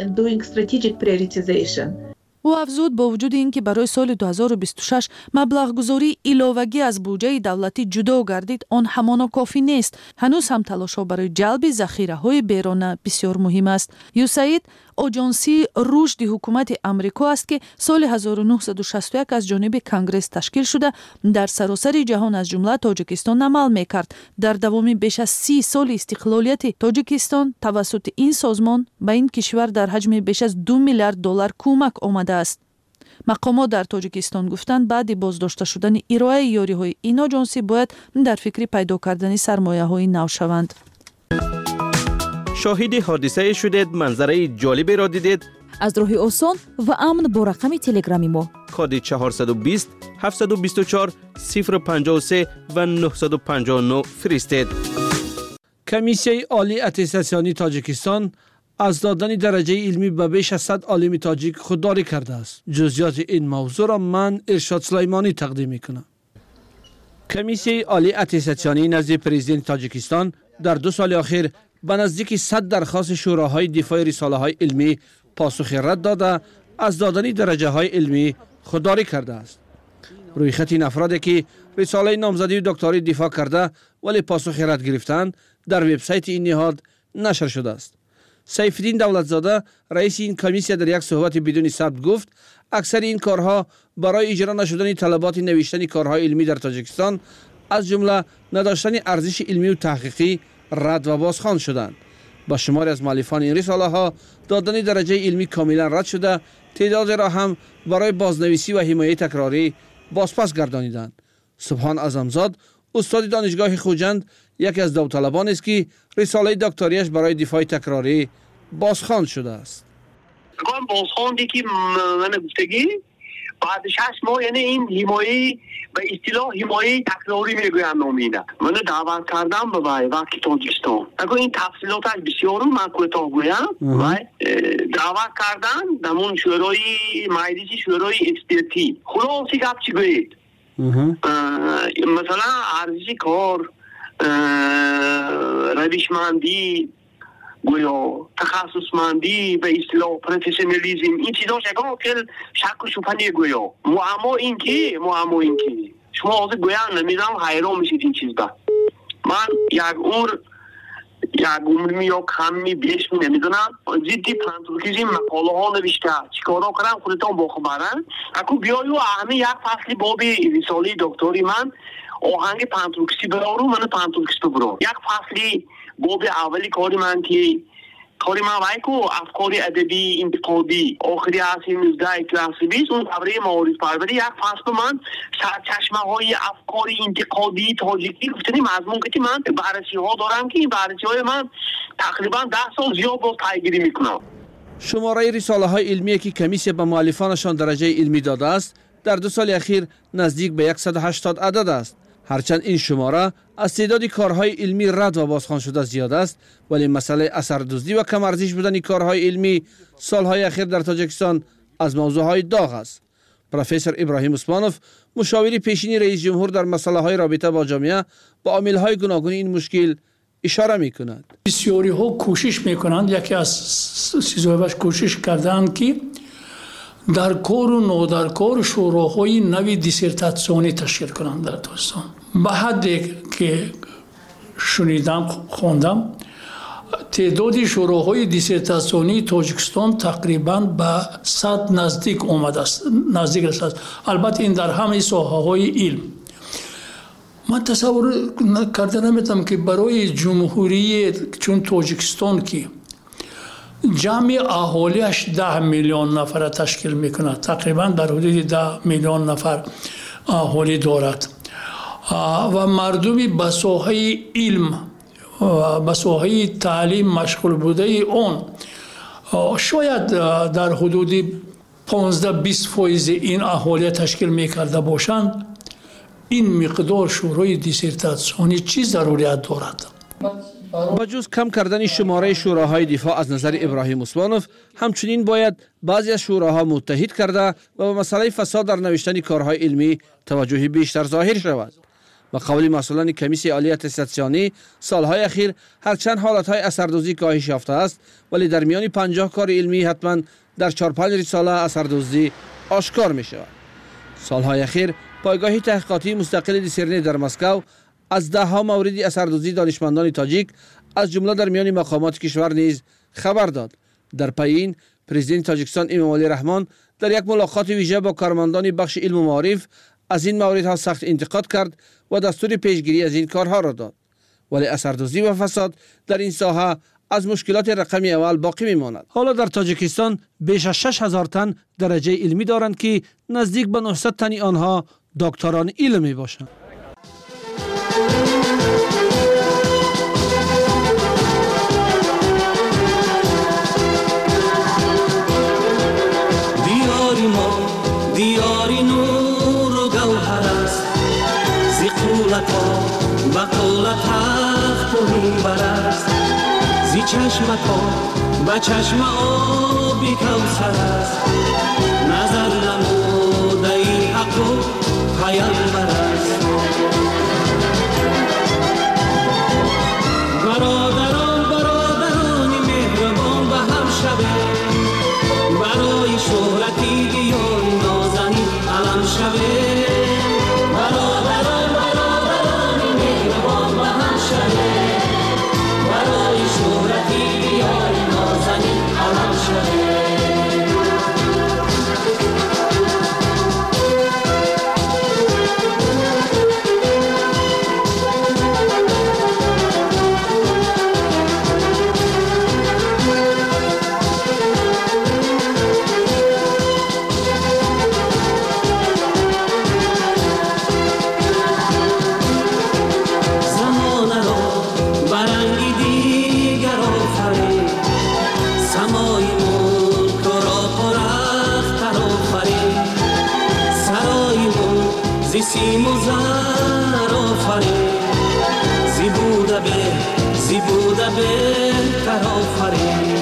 او افزود با وجود اینکه برای سال دو هزار و بیست و شش مبلغ‌گذاری علاوگی از بودجه دولتی جدا گردید، آن همانا کافی نیست. هنوز هم تلاش‌ها برای جلب ذخیره‌های بیرون بسیار مهم است. یوسعید آژانسی رشد حکومت آمریکا است که سال هزار و نهصد و شصت و یک از جانب کنگره تشکیل شده در سراسر جهان از جمله تاجیکستان عمل میکرد. در دوام بیش از سی سال استقلالیت تاجیکستان توسط این سازمان به این کشور در حجم بیش از دو میلیارد دلار کمک آمده است. مقامات در تاجیکستان گفتند بعد بازداشته شدن ارائه یاری‌های این آژانسی باید در فکر پیدا کردن سرمایه‌های نو شوند. شاهد حادثه شدید، منظره جالبی را دیدید؟ از راه آسان و امن با رقم تلگرامی ما کد چهارصد و بیست هفتصد و بیست و چهار صفر پنجاه و سه و نهصد و پنجاه و نه فرستید. کمیسیه عالی اتستاسیونی تاجیکستان از دادن درجه علمی به بیش از صد عالم تاجیک خودداری کرده است. جزئیات این موضوع را من ارشاد سلیمانی تقدیم میکنم. کمیسیه عالی اتستاسیونی نزد پرزیدنت تاجیکستان در دو سال اخیر به نزدیک صد درخواست شوراهای دفاع رساله های علمی پاسخ رد داده از دادن درجه های علمی خودداری کرده است. روی خط این افرادی که رساله نامزدی و دکتری دفاع کرده ولی پاسخ رد گرفتند در وبسایت این نهاد نشر شده است. سیفالدین دولتزاده رئیس این کمیسیه در یک صحبت بدون ثبت گفت اکثر این کارها برای اجرا نشدن طلبات نوشتن کارهای علمی در تاجیکستان از جمله نداشتن ارزش علمی و تحقیقی رد و بازخوان شدند. با شماری از مؤلفان این رساله ها دادن درجه علمی کاملا رد شده، تعداد را هم برای بازنویسی و حمایت تکراری بازپس گردانیدند. سبحان اعظمزاد استاد دانشگاه خوجند یکی از داوطلبان است که رساله دکتریش برای دفاع تکراری بازخوان شده است. گام بازخواندی که من گفتگی بعد شش ماه، یعنی این حمایه به اصطلاح حمایه تکراری میگویم نامینه. من دعوت کردم به وقتی تاجیکستان. اگر این تفصیلاتش بسیار من کوتاه گویم، و دعوت کردن دمون شورای مجلس شورای اکسپرتی. خلاصی گپ چی گوید؟ مثلا ارزش کار، روشمندی، گویا تخصصمندی، به اصطلاح پروفسیونالیسم، این چیزا شگاه که شک و شبهه گویا. معما این که معما این که شما حاضر گویا نمیدم حیران میشید این چیز با. من یک اور یک عمرمی یا کمی بیش می نمیدونم جدی پانتورکیزی مقاله ها نوشته چیکارا کردم خودتان باخبرن. اکو بیایو همه یک فصلی بابی رساله دکتری من آهنگ پانتورکیزی برارو من پانتورکیزی برارو یک فصلی باب اولی کاری من که کاری من وای کو افکاری ادبی انتقادی آخری عصر نوزده کلاس بیست اون دوره معارف پروری یک فصل من سرچشمه های افکاری انتقادی تاجیکی گفتنی مضمون که من بررسی ها دارم که این بررسی های من تقریبا ده سال زیاد باز پیگیری میکنم. شماره رساله های علمی که کمیسیه به مؤلفانشان درجه علمی داده است در دو سال اخیر نزدیک به صد و هشتاد عدد است. هرچند این شماره از تعداد کارهای علمی رد و بازخوان شده زیاد است، ولی مسئله اثردوزی و کم ارزش بودن کارهای علمی سالهای اخیر در تاجیکستان از موضوعهای داغ است. پروفسور ابراهیم عثمانوف مشاور پیشین رئیس جمهور در مسئله های رابطه با جامعه با عامل‌های گوناگون این مشکل اشاره می‌کند. بسیاری ها کوشش می‌کنند، یکی از چیزهایش کوشش کردند که در کار و نودرکار شوراهای نوی دیسرتاسیونی تشکیل کنند در تاجیکستان. به حدی که شنیدم خوندم تعداد شوراهای دیسرتاسیونی تاجیکستان تقریبا به صد نزدیک آمده است، نزدیک است. البته این در همه ساحه‌های علم. من تصور کرده نمیتونم که برای جمهوری چون تاجیکستان که جمع اهالیش ده میلیون نفر تشکیل میکنه، تقریبا در حدود ده میلیون نفر اهالی دارد و مردمی به ساحه علم و به ساحه تعلیم مشغول بوده اون شاید در حدود پانزده بیست فیصد این اهالی تشکیل میکرده باشند. این مقدار شورای دیسرتاسیونی چی ضروریت دارد؟ با جز کم کردن شماره شوراهای دفاع از نظر ابراهیم عثمانوف، همچنین باید بعضی از شوراها متحد کرده و به مسئله فساد در نوشتن کارهای علمی توجه بیشتر ظاهر شود. با قول مسئولان کمیسیه عالی اتستاسیونی سالهای اخیر هرچند حالتهای اثردوزی کاهش یافته است، ولی در میان پنجاه کار علمی حتما در چهار پنج رساله اثردوزی آشکار می شود. سالهای اخیر پایگاه تحقیقاتی مستقل دیسرنی در مسکو از ده ها مورد اثردوزی دانشمندان تاجیک از جمله در میان مقامات کشور نیز خبر داد. در پی این پرزیدنت تاجیکستان امامعلی رحمان در یک ملاقات ویژه با کارمندان بخش علم و معارف از این موردها سخت انتقاد کرد و دستور پیشگیری از این کارها را داد. ولی اثردوزی و فساد در این ساحه از مشکلات رقمی اول باقی میماند. حالا در تاجیکستان بیش از شش هزار تن درجه علمی دارند که نزدیک به نهصد تن آنها دکتران علم می باشند. دیاری ما دیاری نور و گوهر است، زی قولت ها و قولت تخت و منبر است، زی چشمت ها و چشم آبی کوثر است، نظر نموده ای حق و پیامبر است. برادران برادران مهربان به هم شبه، برای شهرتی دیار نازنین علم شبه. برادران برادران مهربان به هم شبه، برای شهرتی دیار نازنین علم شبه. سیم و زر آفرین، زی بوده به زی بوده بهتر آفرین.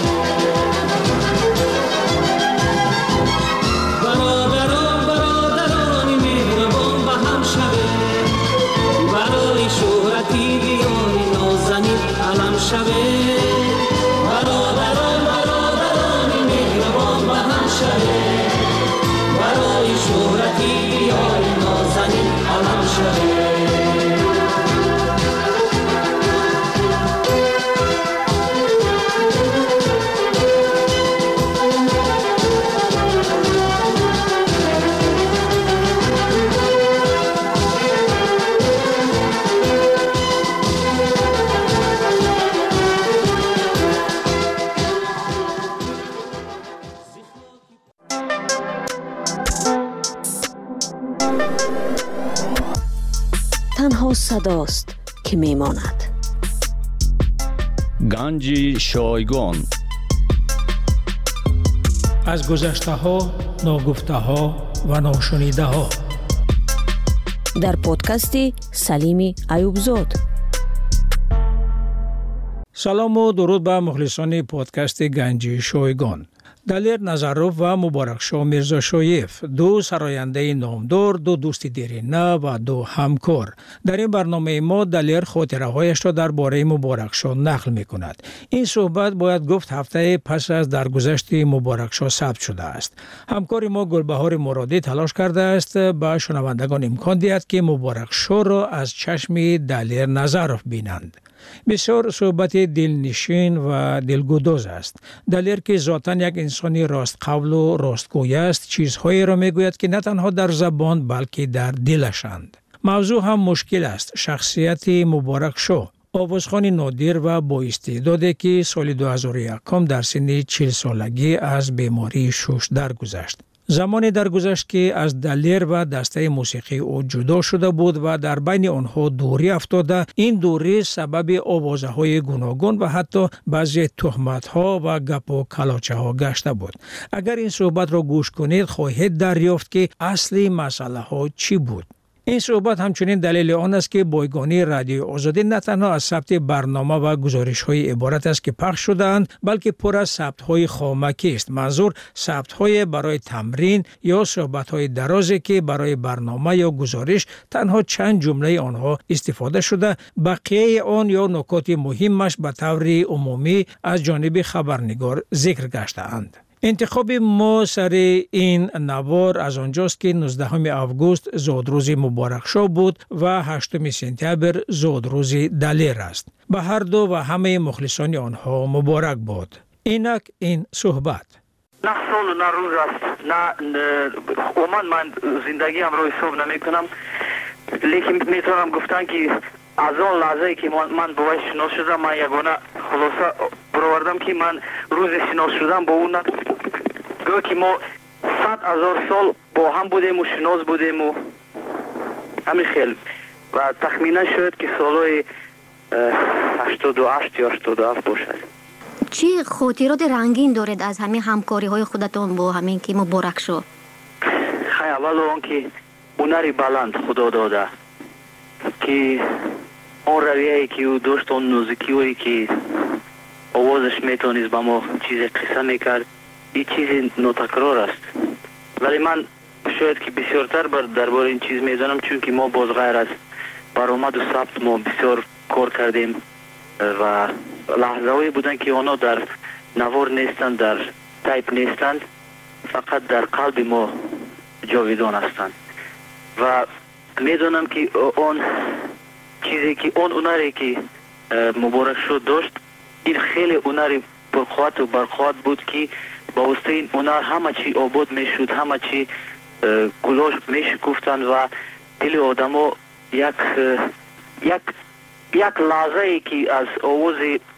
برادران برادران مهربان به هم شبه، برای شهرتی دیاری نازنین علم شبه. برادران برادران مهربان به هم شبه، برای شهرتی دیاری نازنین علم شبه. تنها صداست که میماند. گنج شایگان از گذشته ها، ناگفته ها و ناشنیده ها. در پادکستی سلیم ایوبزاد. سلام و درود به مخلصان پادکست گنج شایگان. دلیر نظروف و مبارکشاه میرزا شایف، دو سراینده نامدار، دو دوست دیرینه و دو همکار. در این برنامه ما دلیر خاطره هایش را درباره مبارکشاه نقل می کند. این صحبت باید گفت هفته پس از درگذشت مبارکشاه ثبت شده است. همکار ما گلبهار مرادی تلاش کرده است به شنوندگان امکان دهد که مبارکشاه را از چشم دلیر نظروف بینند. بسیار صحبت دلنشین و دلگداز است. دلیر که ذاتاً یک انسانی راست قول و راستگوی است، چیزهایی را میگوید که نه تنها در زبان بلکه در دلشند. موضوع هم مشکل است. شخصیت مبارکشاه، آوازخوان نادر و با استعدادی که سال دو هزار و یک در سن چهل سالگی از بیماری شش درگذشت. زمانی درگذشت که از دلیر و دسته موسیقی او جدا شده بود و در بین آنها دوری افتاده. این دوری سبب آوازه های گوناگون و حتی بعضی تهمت ها و گپ و کلاچه ها گشته بود. اگر این صحبت را گوش کنید خواهید دریافت که اصلی مسئله ها چی بود. این صحبت همچنین دلیل آن است که بایگانی رادیو آزادی نه تنها از ثبت برنامه و گزارش های عبارت است که پخش شده‌اند، بلکه پر از ثبت های خامکی است. منظور ثبت های برای تمرین یا صحبت های درازی که برای برنامه یا گزارش تنها چند جمله آنها استفاده شده، بقیه آن یا نکات مهمش به طور عمومی از جانب خبرنگار ذکر گشته‌اند. انتخاب ما سر این نوار از آنجاست که نوزدهم آگوست زادروز مبارکشاه بود و هشتم سپتامبر زادروز دلیر است. به هر دو و همه مخلصان آنها مبارک باد. اینک این صحبت نه سال و نه روز است، نه عموما من زندگی هم رو حساب نمی کنم، لیکن میتونم گفتن که از آن لحظه که من با وی شناس شدم، من یگانه خلاصه برآوردم که من روز شناس شدم با اون گویا که ما صد هزار سال با هم بودیم و شناس بودیم و همین خیلی و تخمینا شاید که سالهای هشتاد و هشت یا هشتاد و هفت باشد. چی خاطرات رنگین دارید از همین همکاری های خودتون با همین که مبارک شو؟ خیلی اول اون که هنری بلند خدا داده که اون رویه‌ای که او داشت، اون نوزیکی هایی که آوازش میتونست با ما چیز قصه میکرد، این چیز ناتکرار است. ولی من شاید که بسیارتر بر درباره این چیز میدانم، چون که ما باز غیر از برآمد و ثبت ما بسیار کار کردیم و لحظه هایی بودن که آنها در نوار نیستند، در تایپ نیستند، فقط در قلب ما جاویدان هستند و میدونم که اون چیزی که اون هنری که مبارک شد داشت، این خیلی هنری پرقوت و برقوت بود که با واسطه این هنر همه چی آباد میشد، همه چی گلاش میشکفتند و دل آدما یک یک یک لحظه ای که از آواز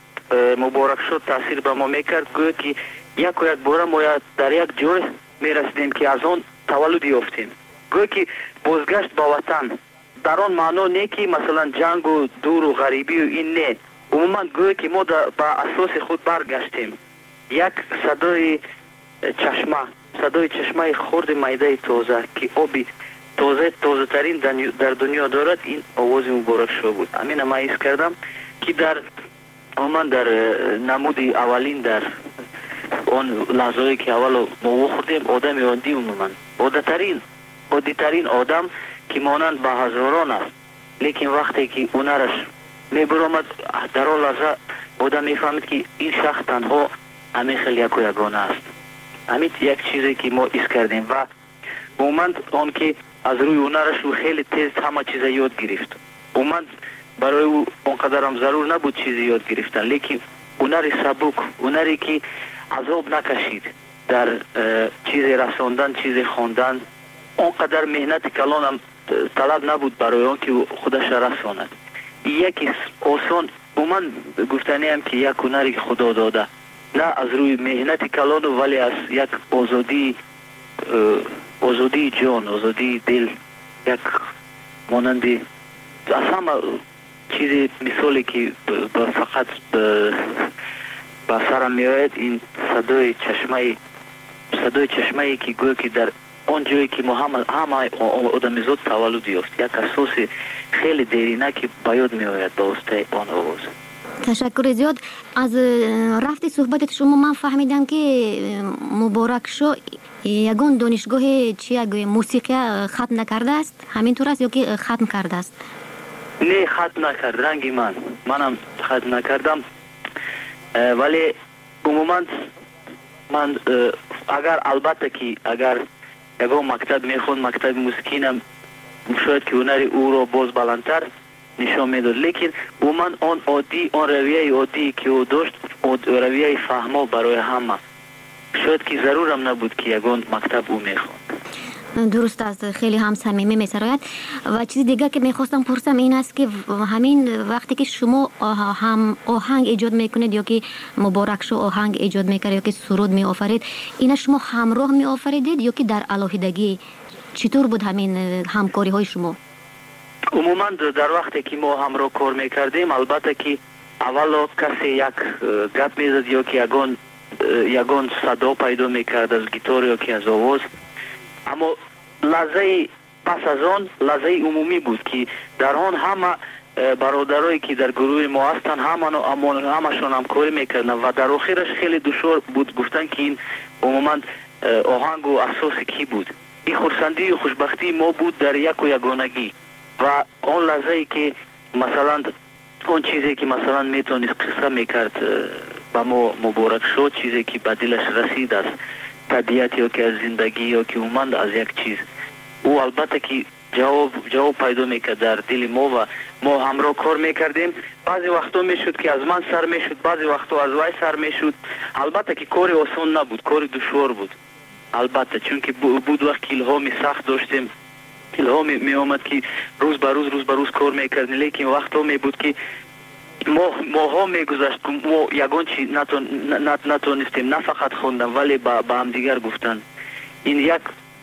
مبارک شد تاثیر به ما میکرد، گویا که یک و یک باره ما در یک جای میرسیدیم که از آن تولد یافتیم. گویا که بازگشت به وطن در آن معنا نه که مثلا جنگ و دور و غریبی و این نه، عموما گویا که ما به اساس خود برگشتیم. یک صدای چشمه صدای چشمه خرد میده تازه که آبی تازه تازه ترین در دنیا دارد، این آواز مبارک شو بود. همین ما حس کردم که در عموما در نمود اولین در اون لحظه‌ای که اول ما خوردیم آدم عادی، عموما عادترین عادیترین آدم که مانند به هزاران است، لیکن وقتی که هنرش میبرامد در آن لحظه آدم میفهمید که این شخص تنها همین خیلی یک و یگانه است. همین یک چیزی که ما حس کردیم و عموما آن که از روی هنرش او خیلی تیز همه چیز یاد گرفت. عموما برای او اونقدر هم ضرور نبود چیزی یاد گرفتن، لیکن هنری سبک، هنری که عذاب نکشید در چیز رساندن، چیز خواندن، اونقدر مهنت کلان هم طلب نبود برای آن که خودش رساند. یکی آسان عموما گفتنی هم که یک هنری خدا داده، نه از روی مهنت کلان ولی از یک آزادی آزادی جان، آزادی دل، یک مانندی از همه چیزی مثالی که فقط به سرم میآید این صدای چشمه صدای چشمه که گویا که در اون جایی که ما همه همه آدمیزاد تولد یافت، یک اساس خیلی دیرینه که به یاد میآید با واسطه آن آواز. تشکر زیاد. از رفت صحبت شما من فهمیدم که مبارک شو یگان دانشگاه چی موسیقی ختم نکرده است، همینطور است یا که ختم کرده است؟ نه ختم نکرد، رنگی من منم ختم نکردم، ولی عموما من اگر البته که اگر یگان مکتب میخوند، مکتب موسیقی نم شاید که هنری او رو باز بلندتر نشان میداد، لیکن عموما آن عادی، آن رویه عادی که او داشت، رویه فهمه برای همه، شاید که ضرورم نبود که یگان مکتب او میخوند. درست است، خیلی هم صمیمی میسراید. و چیز دیگه که میخواستم پرسم این است که همین وقتی که شما هم آهنگ ایجاد میکنید یا که مبارک شو آهنگ ایجاد میکرد یا که سرود میآفرید، اینا شما همراه میآفریدید یا که در علاهیدگی؟ چطور بود همین همکاری های شما؟ عموما در وقتی که ما همراه کار میکردیم، البته که اول کسی یک گپ میزد یا که یگان یگان صدا پیدا میکرد از گیتار یا که از آواز، اما لحظه پس از آن لحظه عمومی بود که در آن همه برادرایی که در گروه ما هستن همه همشون همکاری میکردن و در آخرش خیلی دشوار بود گفتن که این عموما آهنگ و اساس کی بود. این خرسندی و خوشبختی ما بود در یک و یگانگی و آن لحظه که مثلا اون چیزی که مثلا میتونست قصه میکرد با ما مبارک شد، چیزی که به دلش رسید از طبیعت یا که از زندگی یا که اومد از یک چیز، او البته که جواب جواب پیدا میکرد در دل ما و ما همراه کار میکردیم. بعضی وقتا میشد که از من سر میشد، بعضی وقتا از وای سر میشد. البته که کار آسان نبود، کار دشوار بود البته، چون که بود وقت الهام سخت داشتیم، الهام می آمد که روز به روز روز به روز کار میکردیم، لیکن وقتا می بود که ما ماها میگذشت که ما یگان چی نتون نتونستیم نه فقط خوندن ولی با با هم دیگر گفتن. این یک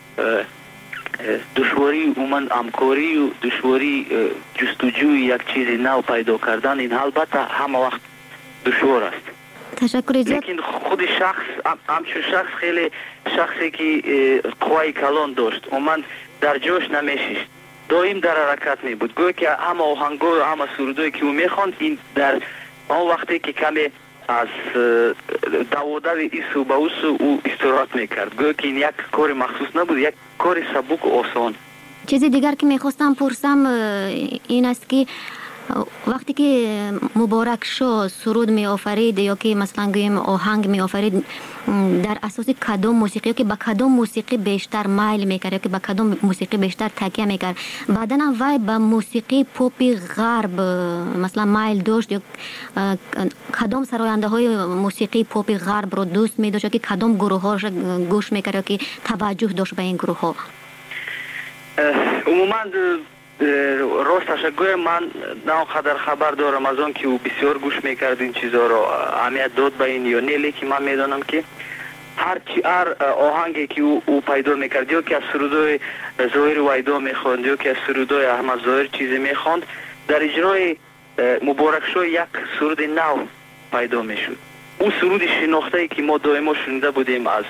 دشواری اومن همکاری و دشواری جستجوی یک چیز نو پیدا کردن، این البته همه وقت دشوار است. تشکر. لیکن خود شخص همچون شخص خیلی شخصی که قوای کلان داشت، اومن در جوش نمیشیست، دائم در حرکت می بود. گویا که همه آهنگا و همه سرودایی که او میخواند این در آن وقتی که کمی از دوادو ایسو به اوسو او استراحت میکرد. گویا که این یک کار مخصوص نبود، یک کار سبک و آسان. چیزی دیگر که میخواستم پرسم این است که وقتی که مبارک شو سرود می آفرید یا که مثلا گویم آهنگ می آفرید، در اساس کدام موسیقی که با کدام موسیقی بیشتر مایل میکرد یا که با کدام موسیقی بیشتر تکیه میکرد؟ بعدن وای با موسیقی پاپ غرب مثلا مایل داشت یا کدام سراینده های موسیقی پاپ غرب رو دوست می داشت یا که کدام گروه هاش گوش میکرد یا که توجه داشت به این گروه ها؟ عموما راستش گویم من نه آنقدر خبر دارم از آن که او بسیار گوش میکرد این چیزا رو، اهمیت داد به این یا نه، لیکن من میدانم که هر چی هر آهنگی که او, او پیدا میکرد یا که از سرودای ظاهر ویدا میخواند یا که از سرودای احمد ظاهر چیزی میخواند، در اجرای مبارک شو یک سرود نو پیدا میشد. اون سرود شناخته که ما دائما شنیده بودیم از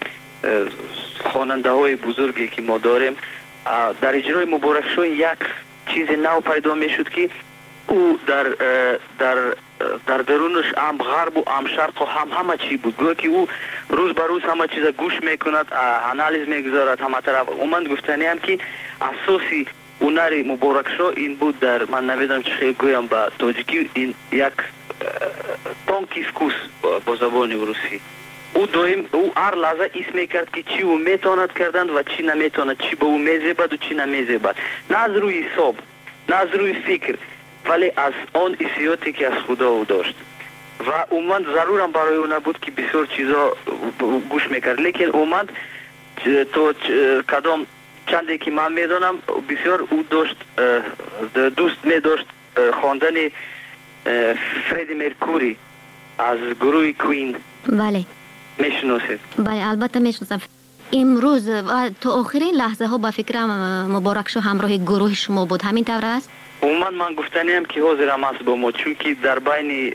خواننده های بزرگی که ما داریم، در اجرای مبارک شو یک چیز نو پیدا میشد که او در در در درونش هم غرب و هم شرق و هم همه چی بود. گویا که او روز به روز همه چیز گوش میکند، انالیز میگذارد همه طرف. من گفتنی هم که اساسی هنر مبارک شو این بود، در من نمیدونم چه خیلی گویم با تاجیکی، این یک تانکیسکوس با زبان روسی. او دویم او هر لحظه ایس میکرد که چی او میتواند کردن و چی نمیتواند، چی به او میزیبد و چی نمیزیبد، نه از روی حساب نه از روی فکر ولی از آن حسیاتی که از خدا او داشت. و اومد ضرورم برای او نبود که بسیار چیزا گوش میکرد، لیکن اومد تو کدام چندی که من میدونم بسیار او داشت دوست میداشت خواندن فردی مرکوری از گروه کوین. بله میشناسید؟ بله البته میشناسم. امروز تو آخرین لحظه ها با فکرم مبارک شو همراه گروه شما بود، همین طور است؟ عموما من گفتنیم که حاضرم است با ما، چون که در بین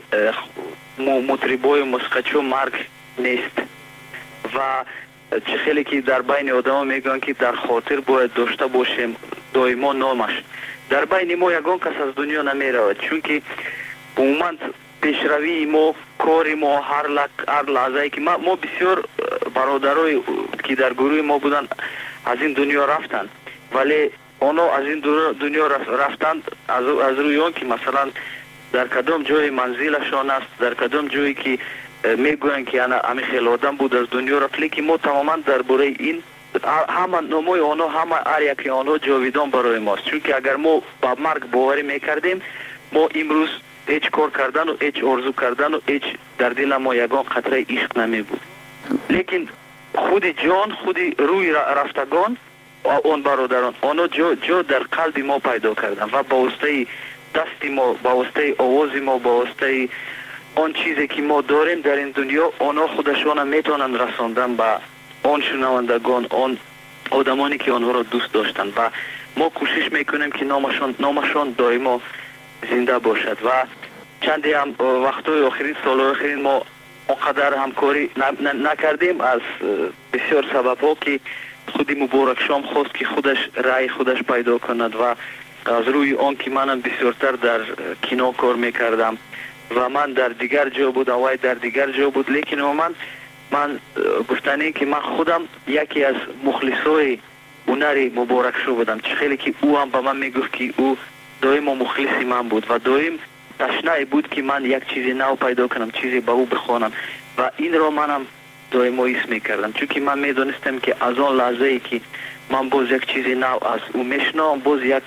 مطربای موسیقیچو مرگ نیست و چه خیلی که در بین آدم میگن که در خاطر باید داشته باشیم دائما نامش. در بین ما یگان کس از دنیا نمیرود، چون که عموما پیشروی ما، کاری ما، هر لک هر لحظه که ما, ما بسیار برادرای که در گروه ما بودن از این دنیا رفتن، ولی اونا از این دنیا رفتن از, از روی اون که مثلا در کدام جای منزلشان است، در کدام جایی که میگوین که انا همه خیلی آدم بود از دنیا رفت، لیکن ما تماما درباره این همه نمای آنها همه هر یکی آنها جاویدان برای ماست، چون که اگر ما با مرگ باوری میکردیم ما امروز هیچ کار کردن و هیچ آرزو کردن و هیچ در دل ما یگان قطره عشق نمی بود، لیکن خود جان خود روی رفتگان اون برادران آنها جو, جو در قلب ما پیدا کردن و با واسطه دست ما، با واسطه آواز ما، با واسطه آن چیزی که ما داریم در این دنیا آنها خودشان میتونن رساندن به آن شنوندگان، آن آدمانی که آنها را دوست داشتن و ما کوشش میکنیم که نامشان نامشان دائما زنده باشد. و چندی هم وقتای آخرین سال آخرین ما اونقدر همکاری نکردیم از بسیار سبب ها که خودی مبارک شام خواست که خودش رای خودش پیدا کند و از روی آن که منم بسیارتر در کینو کار میکردم و من در دیگر جا بود و در دیگر جا بود، لیکن من من گفتنی که من خودم یکی از مخلصای هنر مبارک شو بودم، چه خیلی که او هم به من میگفت که او دائم مخلصی من بود و دائم تشنه بود که من یک چیزی نو پیدا کنم، چیزی به او بخوانم و این را منم доимо ис мекардам, чунки ман медонистам ки аз он лаҳзае ки ман боз як чизи нав аз ӯ мешунавам, боз як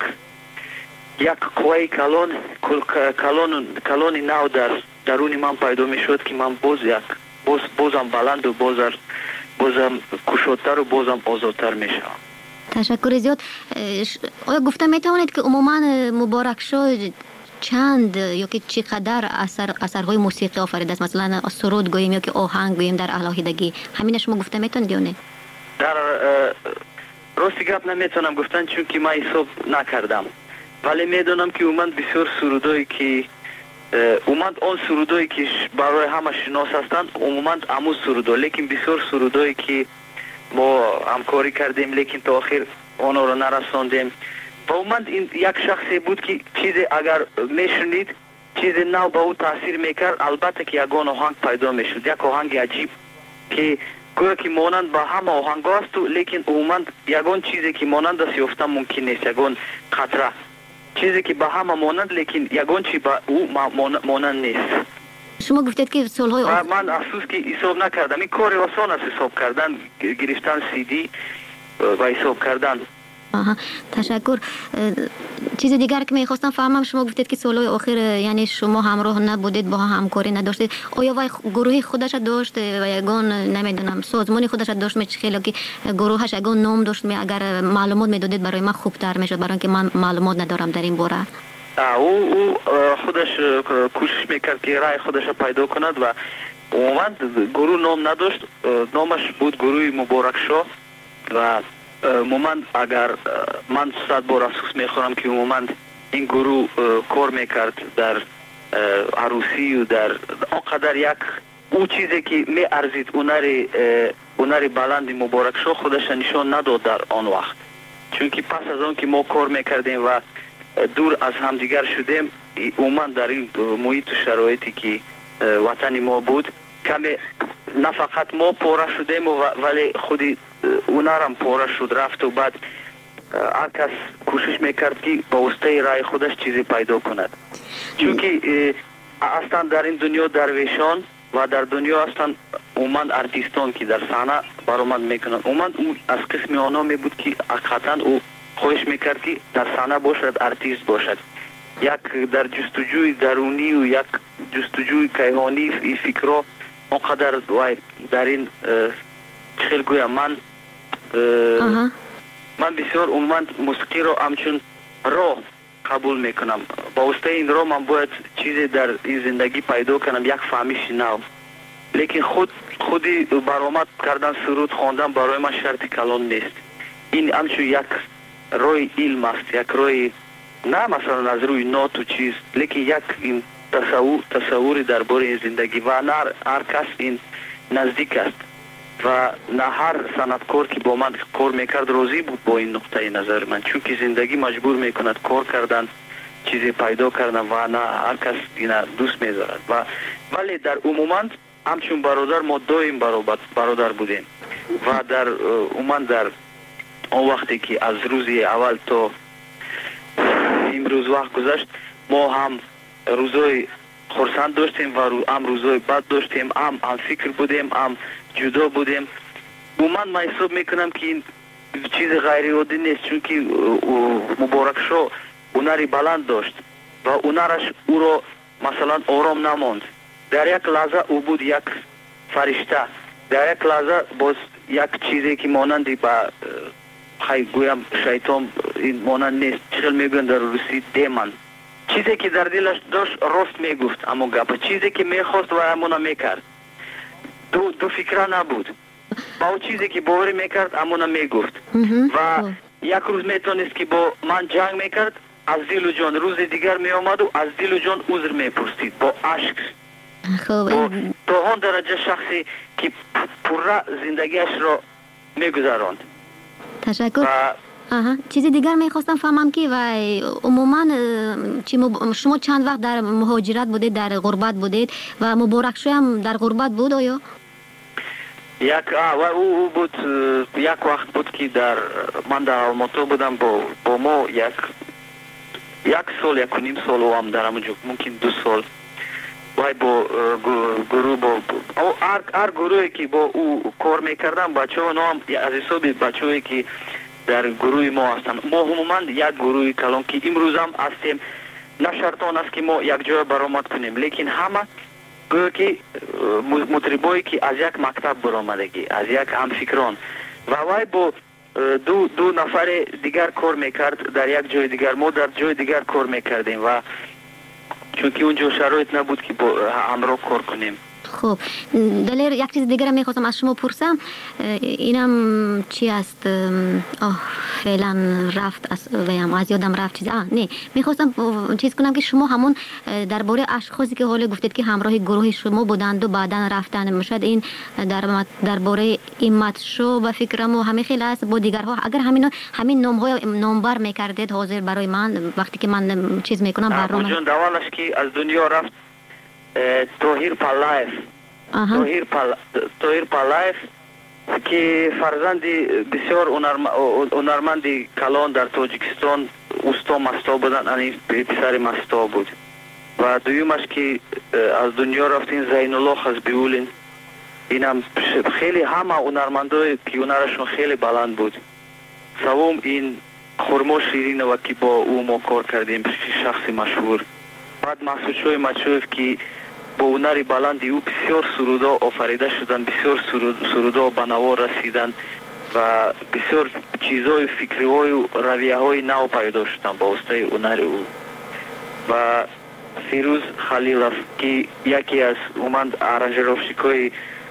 як қувваи калон калон калони нав дар даруни ман пайдо мешуд ки ман боз як боз бозам баланду бозар бозам кушодтару бозам озодтар мешавам. تشکر زیاد. آیا گفته میتوانید که عموما مبارک شو چند یا که چقدر اثر اثرهای موسیقی آفریده است؟ مثلا سرود گوییم یا که آهنگ گوییم در علاهیدگی، همین شما گفته میتونید یا نه؟ در راستی گپ نمیتونم گفتن چون که من حساب نکردم، ولی میدونم که اومد بسیار سرودایی که اومد آن سرودایی که برای همه شناس هستند اومد امو سرودا، لیکن بسیار سرودایی که ما همکاری کردیم لیکن تا آخر آنها رو نرساندیم و اومد این یک شخصی بود که چیزی اگر میشنید چیزی نو به او تاثیر میکرد، البته که یگان آهنگ پیدا میشد، یک آهنگ عجیب که گویا که مانند به همه آهنگ است، لیکن اومد یگان چیزی که مانند است یافتن ممکن نیست، یگان خطره چیزی که به همه مانند لیکن یگان چی به او مانند نیست. شما گفتید که سالهای آخر من افسوس که حساب نکردم، این کار آسان است حساب کردن، گرفتن سی دی و حساب کردن. آها تشکر. چیز دیگر که میخواستم فهمم، شما گفتید که سالهای آخر یعنی شما همراه نبودید، با همکاری نداشتید، آیا وای گروه خودش داشت و یگان نمیدونم سازمان خودش داشت؟ میچ خیلی که گروهش یگان نام داشت، می اگر معلومات میدادید برای من خوبتر میشد، برای اینکه من معلومات ندارم در این باره. او او خودش کوشش میکرد که رای خودش پیدا کند و اومد گروه نام نداشت، نامش بود گروه مبارک شو و مومند اگر من صد بار افسوس میخورم که مومند این گروه کار میکرد در عروسی و در آنقدر یک او چیزی که می ارزید اونری اونری بلند مبارک شو خودش نشان نداد در آن وقت، چون که پس از آن که ما کار میکردیم و دور از همدیگر شدیم اومد در این محیط و شرایطی که وطن ما بود کمی نه فقط ما پاره شدیم ولی خودی اونارم پاره شد رفت و بعد هر کس کوشش میکرد که با واسطه رای خودش چیزی پیدا کند، چون که اصلا در این دنیا درویشان و در دنیا اصلا اومد ارتیستان که در صحنه برآمد میکنند، اومد از قسم آنها می بود که حقیقتا او خواهش میکرد که در صحنه باشد، ارتیست باشد، یک در جستجوی درونی و یک جستجوی کیهانی ای فکرها اونقدر در این خیلی گویم من من بسیار اومد موسیقی رو همچون راه قبول میکنم، با واسطه این راه من باید چیزی در این زندگی پیدا کنم، یک فهمیش نو، لیکن خود خودی برآمد کردن سرود خواندن برای من شرط کلان نیست، این همچون یک روی علم است، یک روی نه مثلا از روی نوت و چیز، لیکن یک این تصور تصوری درباره زندگی و نه هر کس این نزدیک است و نه هر صنعتکار که با من کار میکرد راضی بود با این نقطه نظر من، چون که زندگی مجبور میکند کار کردن چیزی پیدا کردن و نه هر کس این دوست میذارد و ولی در عموما همچون برادر ما دویم برادر بودیم و در عموما در اون وقتی که از روزی اول تا امروز وقت گذشت ما هم روزای خرسند داشتیم و هم روزای بد داشتیم، هم هم فکر بودیم، هم جدا بودیم. من من حساب میکنم که این چیز غیر عادی نیست، چون که مبارک شو هنری بلند داشت و هنرش او را مثلا آرام نماند، در یک لحظه او بود یک فرشته، در یک لحظه باز یک چیزی که مانندی با خیلی گویم شیطان این مانند نیست، چخیل میگوین در روسی دیمن، چیزی که در دلش داشت راست میگفت، اما گپ چیزی که میخواست و همونا میکرد، دو دو فکره نبود، با او چیزی که باوری میکرد همونا میگفت و یک روز میتونست که با من جنگ میکرد، از دل و جان روز دیگر میامد و از دل و جان عذر میپرسید با عشق، با تا آن درجه شخصی که پره زندگیش را میگذراند. تشکر. آها چیزی دیگر میخواستم فهمم که و عموما شما چند وقت در مهاجرت بودید، در غربت بودید و مبارک شو هم در غربت بود آیا؟ یک و او بود یک وقت بود که در من در آلماتا بودم با با ما یک یک سال یک و نیم سال و هم در همونجا ممکن دو سال وای با گروه با هر هر گروهی که با او کار میکردن بچه‌ها نام از حساب بچه‌ای که در گروه ما هستن. ما عموما یک گروه کلان که امروز هم هستیم، نه شرطان است که ما یک جای برآمد کنیم، لیکن همه گویا که مطربایی که از یک مکتب برآمدگی، از یک همفکران و وای با دو دو نفر دیگر کار میکرد در یک جای دیگر، ما در جای دیگر کار میکردیم و چون که اونجا شرایط نبود که با همراه کار کنیم. خب دلیر یک چیز دیگر میخواستم از شما پرسم، اینم چی است؟ آه فعلا رفت از ویم از یادم رفت چیز آه نه میخواستم چیز کنم که شما همون درباره اشخاصی که حالا گفتید که همراه گروه شما بودند و بعداً رفتن، مشاهد این در درباره ایمت شو و فکرم و همه خیلی است با دیگرها، اگر همین همین نام های نامبر میکردید حاضر برای من وقتی که من چیز میکنم برنامه جون دوالش که از دنیا رفت توهیر پالایف توهیر پال توهیر پالایف که فرزندی بسیار هنرمندی کلان در تاجیکستان اوستا مستا بودن، این پسر مستا بود و دویمش که از دنیا رفتین زین الله خزبیولین، اینم خیلی همه هنرمندای که هنرشون خیلی بلند بود. سوم این خرما شیرین و که با او ما کار کردیم، شخص مشهور. بعد مسعود شوی مچوف که با هنر بلندی او بسیار سرودا آفریده شدن، بسیار سرودا به نوار رسیدن و بسیار چیزهای فکری های و رویه های نو پیدا شدن با واسطه هنر او. و فیروز خلیلوف که یکی از اومد ارنجروفشیکای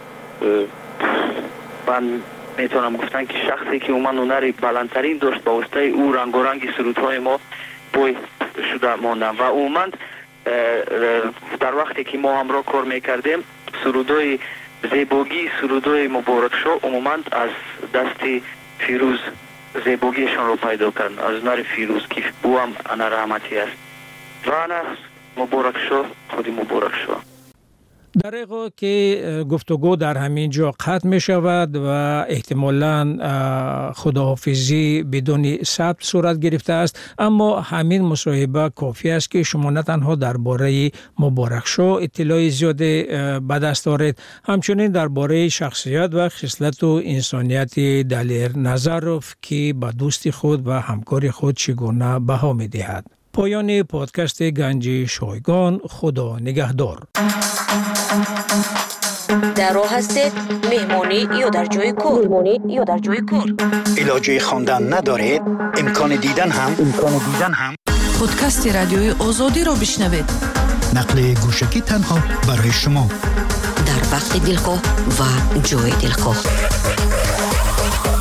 من میتونم گفتن که شخصی که اومد هنر بلندترین داشت با واسطه او رنگ و رنگ سرودهای ما بوی شده ماندن و اومد در وقتی که ما همراه کار میکردیم سرودای زیباگی سرودای مبارک شو عموما از دست فیروز زیباگیشان رو پیدا کردن، از هنر فیروز که او هم انا رحمتی است و انا مبارک شو خودی مبارک شو. در حقیقت که گفتگو در همین جا قطع می شود و احتمالاً خداحافظی بدون ثبت صورت گرفته است، اما همین مصاحبه کافی است که شما نه تنها درباره مبارک شو اطلاع زیاد به دست دارید، همچنین درباره شخصیت و خصلت و انسانیت دلیر نظروف که به دوست خود و همکار خود چگونه بها می دهد. پایان پادکست گنج شایگان. خدا نگهدار. در راه هستید مهمانی یا در جای کار؟ مهمانی یا در جای کار؟ علاجه خواندن ندارید؟ امکان دیدن هم امکان دیدن هم پادکست رادیوی آزادی رو بشنوید. نقل گوشکی تنها برای شما در وقت دلخواه و جای دلخواه.